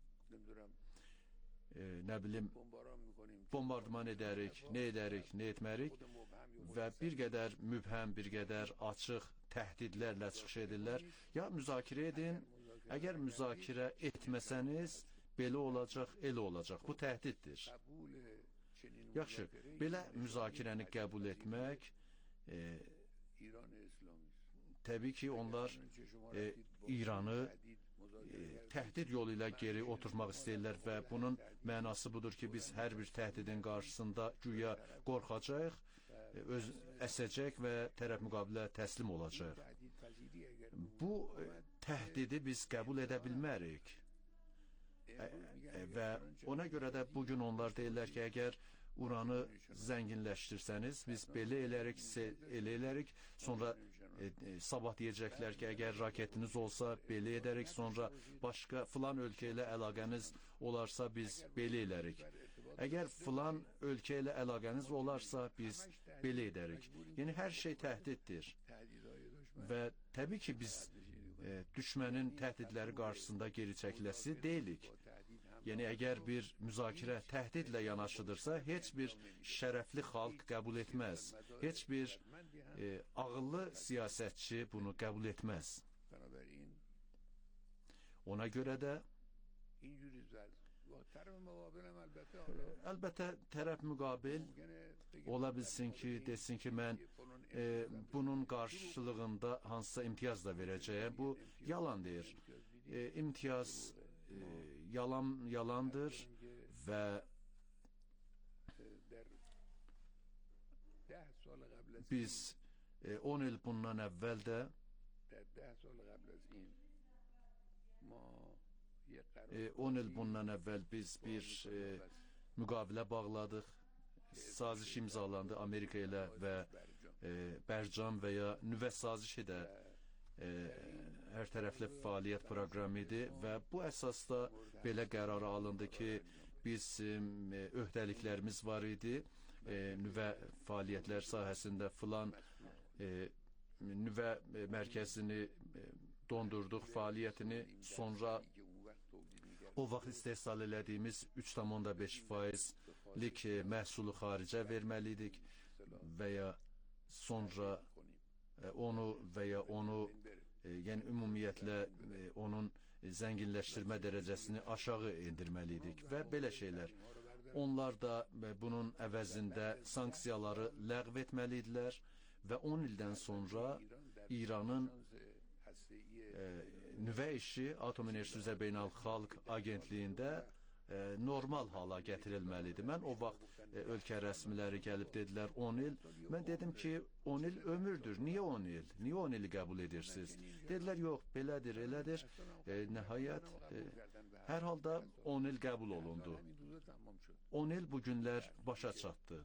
Nə bilim, bombardman edərik, nə etmərik və bir qədər mübhəm, bir qədər açıq təhdidlərlə çıxış edirlər. Ya müzakirə edin, əgər müzakirə etməsəniz, belə olacaq, elə olacaq. Bu təhdiddir. Yaxşı, belə müzakirəni qəbul etmək, təbii ki, onlar İranı təhdid yolu ilə geri oturmaq istəyirlər və bunun mənası budur ki, biz hər bir təhdidin qarşısında güya qorxacaq, əsəcək və tərəf müqabilə təslim olacaq. Bu təhdidi biz qəbul edə bilmərik. Və ona görə də bugün onlar deyirlər ki, əgər uranı zənginləşdirsəniz, biz belə elərik, sonra sabah deyəcəklər ki, əgər raketiniz olsa, belə edərik, sonra başqa filan ölkə ilə əlaqəniz olarsa, biz belə elərik. Əgər filan ölkə ilə əlaqəniz olarsa, biz belə edərik. Yəni, hər şey təhdiddir. Və təbii ki, biz düşmənin təhdidləri qarşısında geri çəkiləsi deyilik. Yəni, əgər bir müzakirə təhdidlə yanaşıdırsa, heç bir şərəfli xalq qəbul etməz. Heç bir ağıllı siyasətçi bunu qəbul etməz. Ona görə də əlbəttə tərəf müqabil ola bilsin ki, desin ki, mən bunun qarşılığında hansısa imtiyaz da verəcəyəm. Bu yalan deyir. İmtiyaz yalandır və biz 10 il bundan əvvəl də 10 il bundan əvvəl biz bir müqavilə bağladıq, saziş imzalandı Amerika ilə və Bərcan və ya nüvə sazişi də hər tərəfli fəaliyyət proqramı idi və bu əsasda belə qərar alındı ki, biz öhdəliklərimiz var idi, nüvə fəaliyyətlər sahəsində filan nüvə mərkəzini dondurduq fəaliyyətini, sonra o vaxt istehsal elədiyimiz 3,5%lik məhsulu xaricə verməliydik və ya sonra onu və ya onu yəni ümumiyyətlə onun zənginləşdirmə dərəcəsini aşağı endirməliydik və belə şeylər. Onlar da bunun əvəzində sanksiyaları ləğv etməliydilər və 10 ildən sonra İranın nüvə işi Atom Enerjisi üzrə Beynəlxalq Agentliyində normal hala gətirilməlidir. Mən o vaxt ölkə rəsmiləri gəlib dedilər 10 il. Mən dedim ki 10 il ömürdür. Niyə 10 il? Niyə 10 ili qəbul edirsiniz? Dedilər yox, belədir, elədir. Nəhayət hər halda 10 il qəbul olundu. 10 il bu günlər başa çatdı.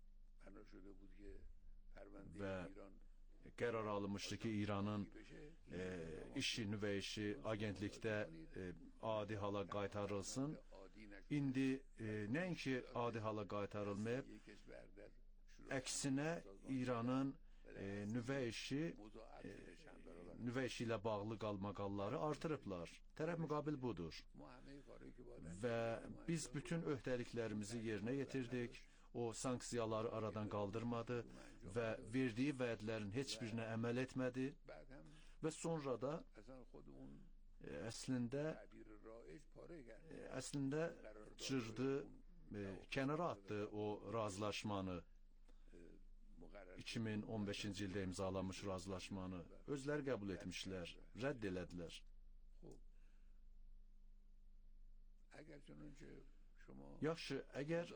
Və qərar alınmışdı ki İranın nüvə işi agentlikdə adi hala qaytarılsın. İndi nəinki adi hala qaytarılmayıb, əksinə İranın nüvə işi ilə bağlı qalmaqalları artırıblar. Tərəf müqabil budur. Və biz bütün öhdəliklərimizi yerinə yetirdik. O sanksiyaları aradan qaldırmadı və verdiyi vədlərin heç birinə əməl etmədi və sonra da əslində cırdı, kənara atdı o razılaşmanı, 2015-ci ildə imzalanmış razılaşmanı özləri qəbul etmişlər, rədd elədilər. Yaxşı, əgər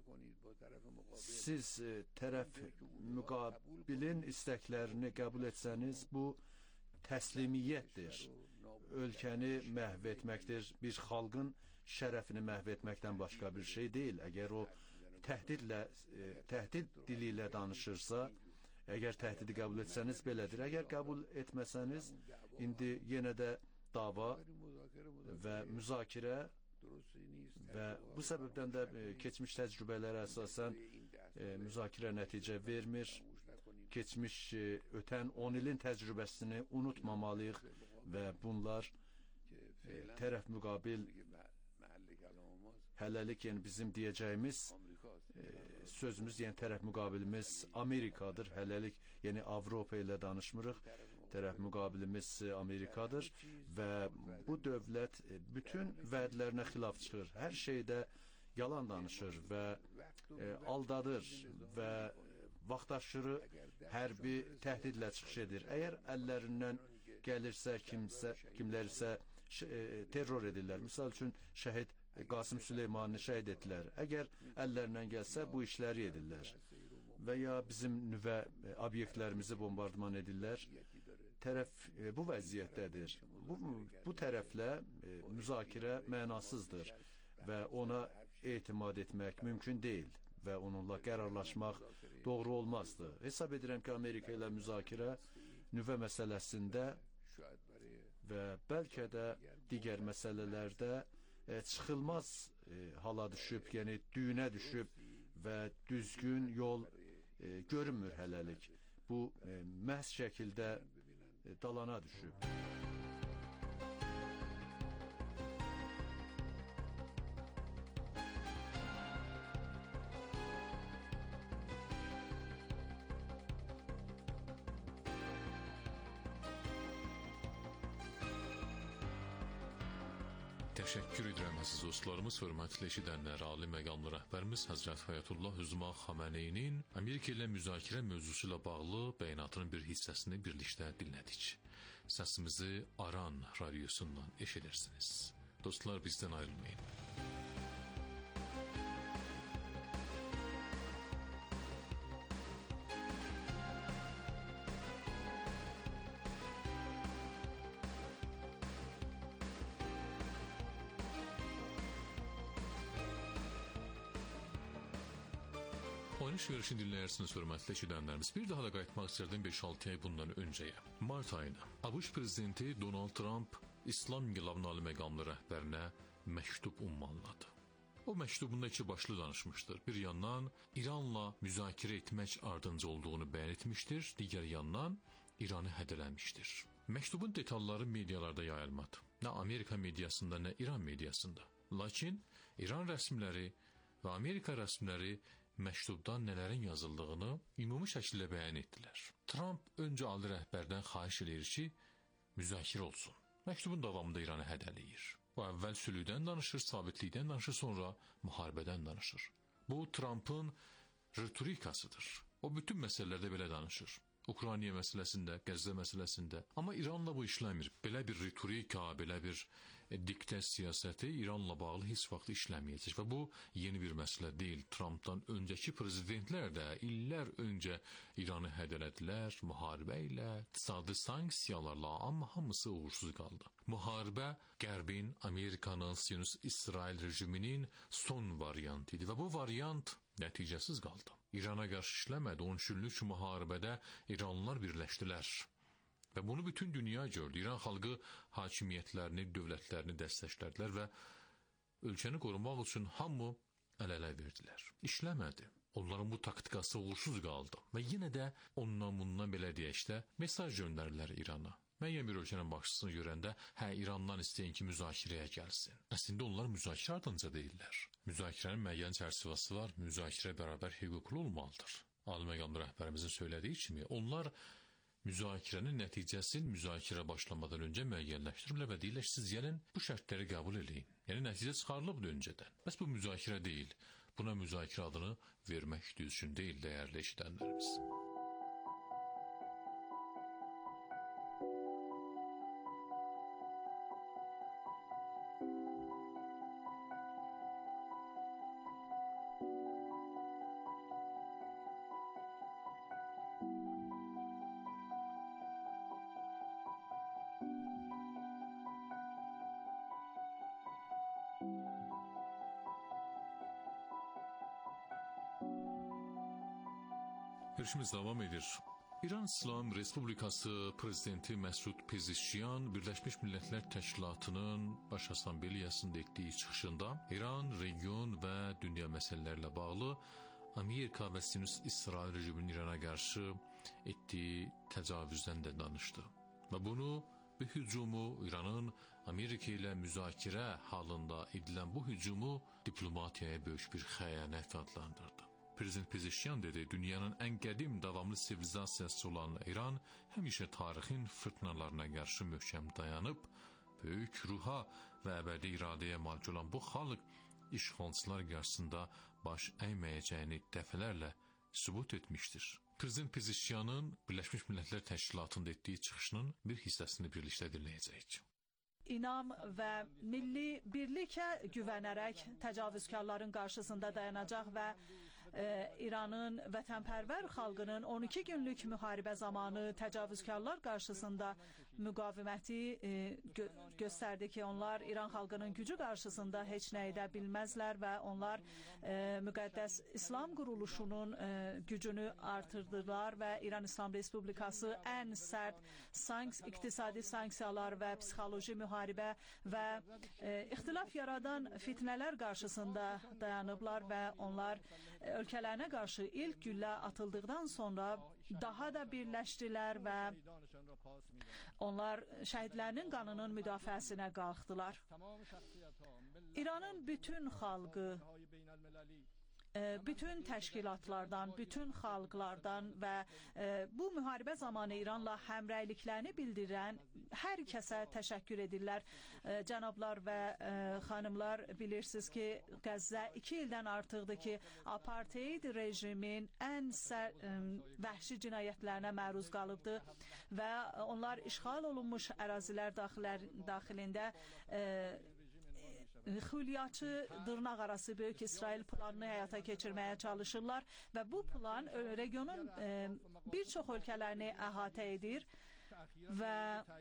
siz tərəf müqabilin istəklərini qəbul etsəniz, bu təslimiyyətdir. Ölkəni məhv etməkdir, bir xalqın şərəfini məhv etməkdən başqa bir şey deyil. Əgər o təhdid dili ilə danışırsa, əgər təhdidi qəbul etsəniz belədir. Əgər qəbul etməsəniz, indi yenə də dava və müzakirə və bu səbəbdən də keçmiş təcrübələrə əsasən müzakirə nəticə vermir. Keçmiş ötən 10 ilin təcrübəsini unutmamalıyıq və bunlar tərəf müqabil hələlik, yəni bizim deyəcəyimiz sözümüz, yəni tərəf müqabilimiz Amerikadır, hələlik, yəni Avropa ilə danışmırıq, tərəf müqabilimiz Amerikadır və bu dövlət bütün vədlərinə xilaf çıxır, hər şeydə yalan danışır və aldadır və vaxtaşırı hərbi təhdidlə çıxış edir. Əgər əllərindən gəlirsə kimlərsə terror edirlər. Misal üçün şəhid Qasım Süleymanını şəhid etdilər. Əgər əllərindən gəlsə bu işləri edirlər. Və ya bizim nüvə obyektlərimizi bombardman edirlər. Tərəf bu vəziyyətdədir. Bu tərəflə müzakirə mənasızdır və ona etimad etmək mümkün deyil və onunla qərarlaşmaq doğru olmazdı. Hesab edirəm ki, Amerika ilə müzakirə nüvə məsələsində və bəlkə də digər məsələlərdə çıxılmaz hala düşüb, yəni düyünə düşüb və düzgün yol görünmür hələlik. Bu məhz şəkildə dalana düşüb. Təşəkkür edirəm əziz dostlarımız, hörmətli eşidənlər, ali məqamlı rəhbərimiz Həzrət Ayətullah Üzma Xameneyinin Amerika ilə müzakirə mövzusu ilə bağlı bəyanatının bir hissəsini birlikdə dinlədik. Səsimizi Aran radiosundan eşidirsiniz. Dostlar, bizdən ayrılmayın. 13 verilişini dinləyirsiniz hörmətli eşidənlərimiz. Bir daha da qayıtmaq istərdim 5-6 ay bundan öncəyə. Mart ayına ABŞ prezidenti Donald Trump İslam İnqilabının ali məqamlı rəhbərinə məktub ünvanladı. O məktubunda iki başlı danışmışdır. Bir yandan İranla müzakirə etmək ardınca olduğunu bəyan etmişdir, digər yandan İranı hədələmişdir. Məktubun detalları medialarda yayılmadı. Nə Amerika mediasında, nə İran mediasında. Lakin İran rəsmiləri və Amerika rəsmiləri məktubdan nələrin yazıldığını ümumi şəkildə bəyan etdilər. Trump öncə ali rəhbərdən xahiş edir ki, müzakirə olsun. Məktubun davamında İranı hədələyir. O əvvəl sülhdən danışır, sabitlikdən danışır, sonra müharibədən danışır. Bu Trump'ın ritorikasıdır. O bütün məsələlərdə belə danışır. Ukrayna məsələsində, Qəzza məsələsində. Amma İranla bu işləmir. Belə bir ritorika, belə bir diktə siyasəti İranla bağlı heç vaxt işləməyəcək. Və bu yeni bir məsələ deyil. Trump'dan öncəki prezidentlər də illər öncə İranı hədələdilər, müharibə ilə, iqtisadi sanksiyalarla, amma hamısı uğursuz qaldı. Müharibə Qərbin, Amerikanın, Siyonist-İsrail rejiminin son variantı idi və bu variant nəticəsiz qaldı. İrana qarşı işləmədi. 13 günlük müharibədə İranlılar birləşdilər. Və bunu bütün dünya gördü. İran xalqı hakimiyyətlərini, dövlətlərini dəstəklədilər və ölkəni qorumaq üçün hamı əl-ələ verdilər. İşləmədi. Onların bu taktikası uğursuz qaldı. Və yenə də ondan bundan belə deyək də mesaj göndərdilər İrana. Müəyyən bir ölkənin başçısını görəndə, İrandan istəyin ki, müzakirəyə gəlsin. Əslində onlar müzakirə ardınca deyirlər. Müzakirənin müəyyən çərçivəsi var, müzakirə bərabər hüquqlu olmalıdır. Ali məqamlı rəhbərimizin söylediyi kimi, onlar müzakirənin nəticəsini müzakirə başlamadan öncə müəyyənləşdiriblər və deyirlər, siz gəlin bu şərtləri qəbul edin. Yəni nəticə çıxarılıbdır öncədən. Bəs bu müzakirə deyil. Buna müzakirə adını vermək düzgün deyil, dəyərli eşidənlərimiz. Görüşümüz davam edir. İran İslam Respublikası Prezidenti Məsud Pezeshkian Birləşmiş Millətlər Təşkilatının Baş Assambleyasında etdiyi çıxışında İran, region və dünya məsələlərlə bağlı Amerika və Siyonist-İsrail rejiminin İrana qarşı etdiyi təcavüzdən də danışdı. Və bunu, bu hücumu, İranın Amerika ilə müzakirə halında edilən bu hücumu diplomatiyaya böyük bir xəyanət adlandırdı. Prezident Pezeshkian dedi, dünyanın ən qədim davamlı sivilizasiyası olan İran həmişə tarixin fırtınalarına qarşı möhkəm dayanıb, böyük ruha və əbədi iradəyə malik olan bu xalq işğalçılar qarşısında baş əyməyəcəyini dəfələrlə sübut etmişdir. Prezident Pezeshkianın Birləşmiş Millətlər Təşkilatında etdiyi çıxışının bir hissəsini birlikdə dinləyəcəyik. İnam və milli birlikə güvənərək təcavüzkarların qarşısında dayanacaq və İranın vətənpərvər xalqının 12 günlük müharibə zamanı təcavüzkarlar qarşısında müqaviməti göstərdi ki, onlar İran xalqının gücü qarşısında heç nə edə bilməzlər və onlar müqəddəs İslam quruluşunun gücünü artırdılar və İran İslam Respublikası ən sərt iqtisadi sanksiyalar və psixoloji müharibə və ixtilaf yaradan fitnələr qarşısında dayanıblar və onlar ölkələrinə qarşı ilk güllə atıldıqdan sonra daha da birləşdilər və onlar şəhidlərinin qanının müdafiəsinə qalxdılar. İranın bütün xalqı, bütün təşkilatlardan, bütün xalqlardan və bu müharibə zamanı İranla həmrəyliklərini bildirən hər kəsə təşəkkür edirlər. Cənablar və xanımlar, bilirsiniz ki, Qəzzə 2 ildən artıqdır ki, apartheid rejimin ən vəhşi cinayətlərinə məruz qalıbdır və onlar işğal olunmuş ərazilər daxilində xülyatçı dırnaq arası böyük İsrail planını həyata keçirməyə çalışırlar və bu plan regionun bir çox ölkələrini əhatə edir və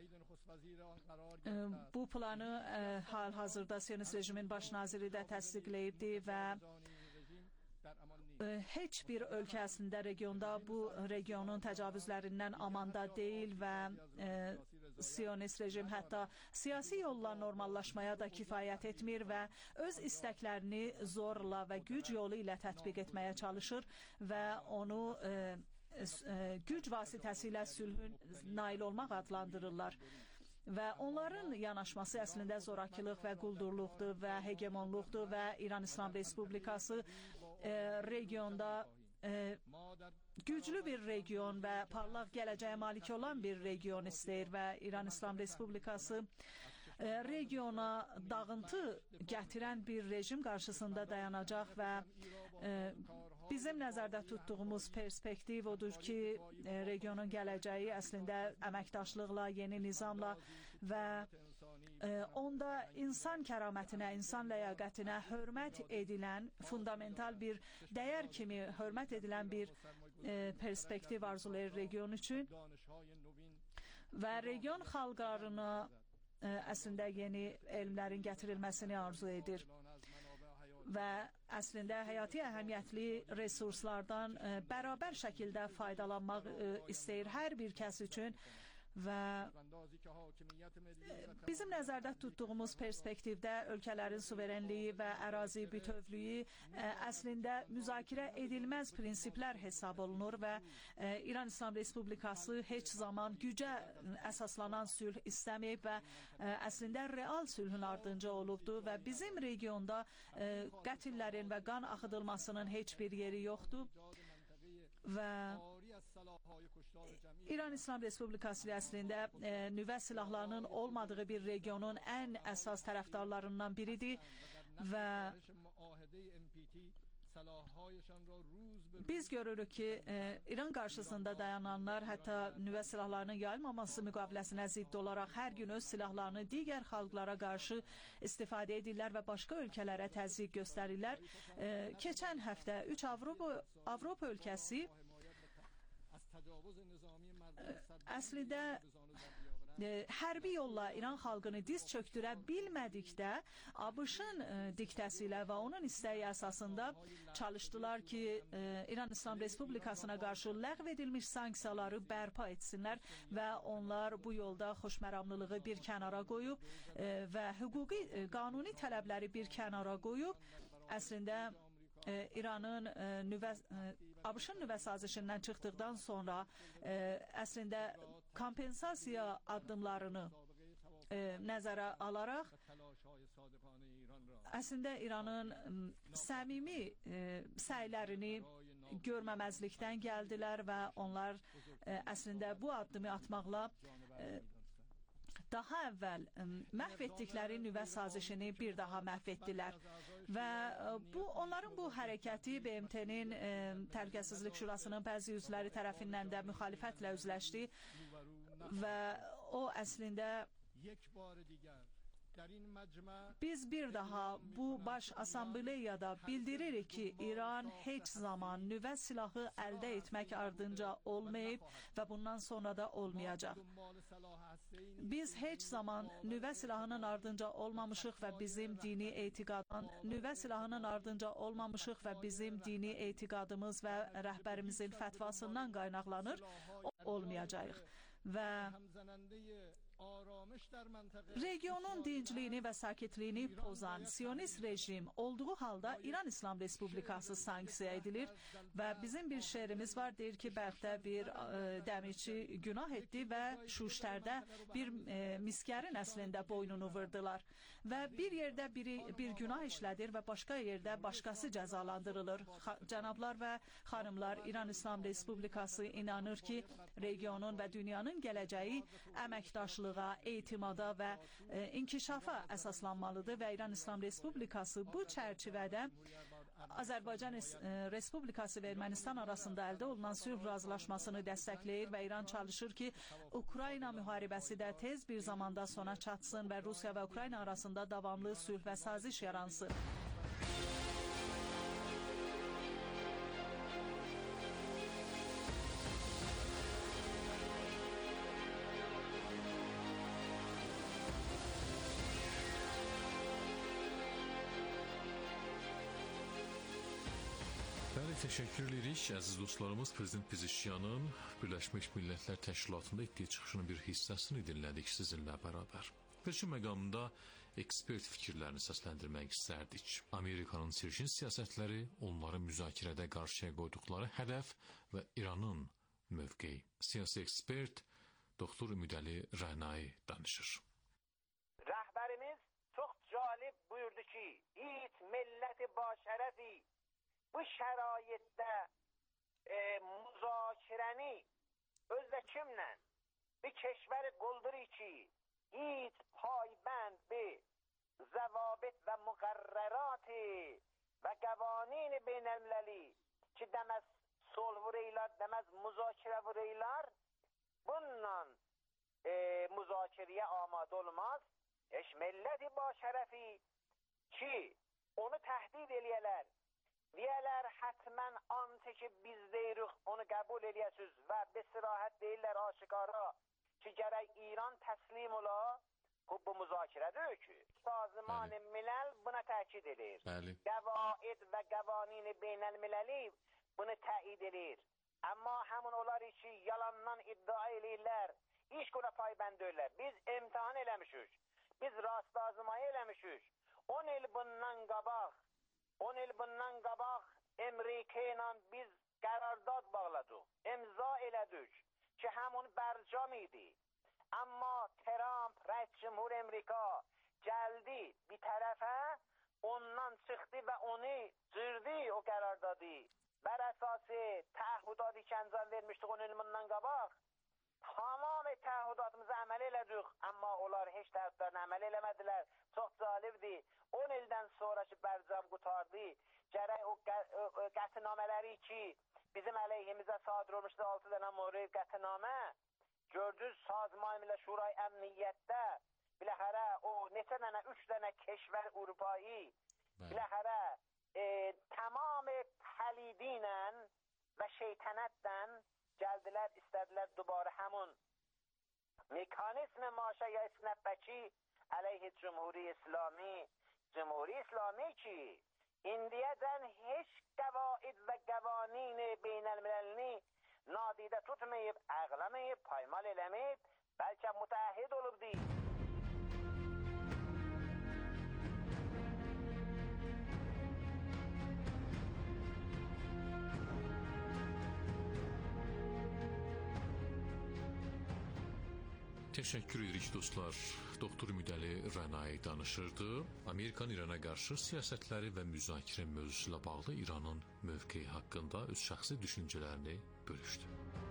bu planı hal-hazırda Siyonist rejimin baş naziri də təsdiqləyibdi və heç bir ölkə əslində regionda bu regionun təcavüzlərindən amanda deyil və Siyonist rejim hətta siyasi yolla normallaşmaya da kifayət etmir və öz istəklərini zorla və güc yolu ilə tətbiq etməyə çalışır və onu güc vasitəsilə sülhün nail olmaq adlandırırlar. Və onların yanaşması əslində zorakılıq və quldurluqdur və hegemonluqdur və İran İslam Respublikası regionda güclü bir region və parlaq gələcəyə malik olan bir region istəyir və İran İslam Respublikası regiona dağıntı gətirən bir rejim qarşısında dayanacaq və bizim nəzərdə tutduğumuz perspektiv odur ki, regionun gələcəyi əslində əməkdaşlıqla, yeni nizamla və onda insan kəramətinə, insan ləyaqətinə hörmət edilən, fundamental bir dəyər kimi hörmət edilən bir perspektiv arzulayır region üçün və region xalqlarına əslində yeni elmlərin gətirilməsini arzu edir və əslində həyati əhəmiyyətli resurslardan bərabər şəkildə faydalanmaq istəyir hər bir kəs üçün və bizim nəzərdə tutduğumuz perspektivdə ölkələrin suverenliyi və ərazi bütövlüyü əslində müzakirə edilməz prinsiplər hesab olunur və İran İslam Respublikası heç zaman gücə əsaslanan sülh istəməyib və əslində real sülhün ardınca olubdur və bizim regionda qətillərin və qan axıdılmasının heç bir yeri yoxdur və İran İslam Respublikası əslində nüvə silahlarının olmadığı bir regionun ən əsas tərəfdarlarından biridir və biz görürük ki, İran qarşısında dayananlar hətta nüvə silahlarının yayılmaması müqaviləsinə zidd olaraq hər gün öz silahlarını digər xalqlara qarşı istifadə edirlər və başqa ölkələrə təzyiq göstərirlər. Keçən həftə 3 Avropa ölkəsi əslində hərbi yolla İran xalqını diz çöktürə bilmədikdə ABŞ-ın diktəsi və onun istəyi əsasında çalışdılar ki, İran İslam Respublikasına qarşı ləğv edilmiş sanksiyaları bərpa etsinlər və onlar bu yolda xoşməramlılığı bir kənara qoyub və hüquqi, qanuni tələbləri bir kənara qoyub əslində İranın ABŞ-ın nüvə sazişindən çıxdıqdan sonra əslində kompensasiya addımlarını nəzərə alaraq əslində İranın səmimi səylərini görməməzlikdən gəldilər və onlar əslində bu addımı atmaqla daha əvvəl məhv etdikləri nüvə sazişini bir daha məhv etdilər və onların bu hərəkəti BMT-nin Təhlükəsizlik Şurasının bəzi üzvləri tərəfindən də müxalifətlə üzləşdi və o əslində biz bir daha bu baş asambleyada bildiririk ki, İran heç zaman nüvə silahı əldə etmək ardınca olmayıb və bundan sonra da olmayacaq. Biz heç zaman nüvə silahının ardınca olmamışıq və bizim dini etiqaddan nüvə silahının ardınca olmamışıq və bizim dini etiqadımız və rəhbərimizin fətvasından qaynaqlanır, olmayacağıq. Və regionun dincliyini və sakitliyini pozan Siyonist rejim olduğu halda İran İslam Respublikası sanksiya edilir və bizim bir şeirimiz var, deyir ki, Bəlxdə bir dəmirçi günah etdi və Şuştərdə bir miskərin əslində boynunu vurdular və bir yerdə biri bir günah işlədir və başqa yerdə başqası cəzalandırılır. Cənablar və xanımlar, İran İslam Respublikası inanır ki, regionun və dünyanın gələcəyi əməkdaşlığa, etimada və inkişafa əsaslanmalıdır və İran İslam Respublikası bu çərçivədə Azərbaycan Respublikası və Ermənistan arasında əldə olunan sülh razılaşmasını dəstəkləyir və İran çalışır ki, Ukrayna müharibəsi də tez bir zamanda sona çatsın və Rusiya və Ukrayna arasında davamlı sülh və saziş yaransın. Təşəkkür edirik. Əziz dostlarımız, Prezident Pezeshkiyanın Birləşmiş Millətlər Təşkilatında etdiyi çıxışının bir hissəsini dinlədik sizinlə bərabər. Peşin məqamında ekspert fikirlərini səsləndirmək istərdik. Amerikanın sirkin siyasətləri, onların müzakirədə qarşıya qoyduqları hədəf və İranın mövqeyi. Siyasi ekspert Doktor Ümidəli Rənai danışır. Rəhbərimiz çox cəlib buyurdu ki, hiç milləti başərəfi bu şəraitdə müzakirəni özlə kimlə bir keşveri quldur ki, hiç paybənd bir zəvabit və müqərrərat və qəvanin beynəlməli ki, deməz solv vureylər, deməz müzakirə vureylər, bununla müzakirəyə amadə olmaz. Milləti başərəfi ki, onu təhdid eləyələr, deyələr, hətmən antı ki, biz deyirik, onu qəbul eləyəsiz və bir sirahət deyirlər aşikara ki, gərək İran təslim ola, bu müzakirədir ki, Sazman-ı Milal buna təkid edir. Qəvaid və qəvanin beynəlmiləli bunu təyid edir. Amma həmin onlar ki, yalandan iddia eləyirlər, iş quna paybənd deyirlər. Biz imtihan eləmişik, biz rastazmayı eləmişik. 10 il bundan qabaq Amerika ilə biz qərardad bağladıq, imza elədik ki, həmin bərcam idi. Amma Trump, rəis cumhur Amerika gəldi bir tərəfə, ondan çıxdı və onu cırdı o qərardadı. Bər əsası təəhhüdadı ki, əncam vermişdik 10 il bundan qabaq. Tamam təəhhüdatımızı əməl elədik, amma onlar heç təəhhüdlarını əməl eləmədilər. Çox cəlibdir. 10 ildən sonra ki, bərcam qutardı, gərək o qətnamələri ki, bizim əleyhimizə sadir olmuşdu 6 dənə murib qətnamə, gördünüz Sazman ilə Şuray Əmniyyətdə, biləxərə o neçə dənə, 3 dənə keşvər Urbayı, biləxərə tamamı pəlidinlə və şeytənətdən gəldilər, istədilər dubarı həmun mekanizm maşaya isnəbbəki əleyhi Cumhuri İslami ki, indiyədən heç qəvaid və qəvanin beynəlmiləlini nadidə tutmayıb, əqlamayıb, paymal eləməyib, bəlkə mütəhid olub deyil. Təşəkkür edirik dostlar. Doktor Ümidəli Rənai danışırdı. Amerikanın İrana qarşı siyasətləri və müzakirə mövzusu ilə bağlı İranın mövqeyi haqqında öz şəxsi düşüncələrini bölüşdü.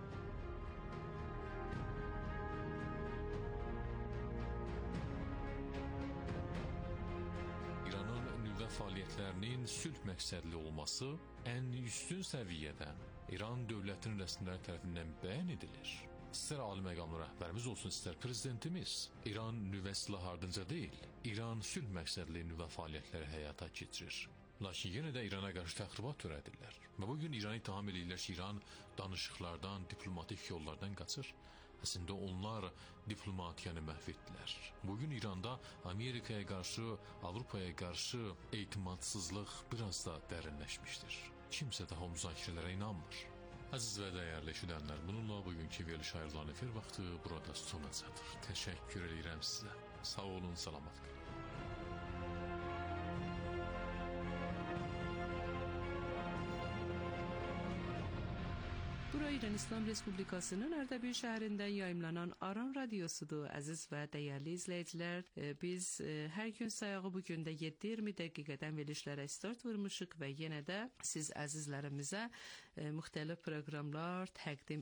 İranın nüvə fəaliyyətlərinin sülh məqsədli olması ən üstün səviyyədən İran dövlətinin rəsmiləri tərəfindən bəyan edilir. İstər ali məqamlı rəhbərimiz olsun, istər prezidentimiz, İran nüvə silahı ardınca deyil, İran sülh məqsədli nüvə fəaliyyətləri həyata keçirir. Lakin yenə də İrana qarşı təxribat törədirlər. Və bugün İranı ittiham edirlər ki, İran danışıqlardan, diplomatik yollardan qaçır. Əslində onlar diplomatiyanı məhv etdilər. Bugün İranda Amerikaya qarşı, Avropaya qarşı etimadsızlıq biraz da dərinləşmişdir. Kimsə daha o müzakirələrə inanmır. Əziz və dəyərli eşidənlər, bununla bugünkü veriliş ayrılan efir vaxtı burada sona çatır. Təşəkkür edirəm sizə. Sağ olun, salamat qalın. Bura İran İslam Respublikasının Ərdəbil şəhərindən yayımlanan Aran radiosudur. Əziz və dəyərli izləyicilər, biz hər gün sayağı bugün də 7-20 dəqiqədən verilişlərə start vurmuşuq və yenə də siz əzizlərimizə müxtəlif proqramlar təqdim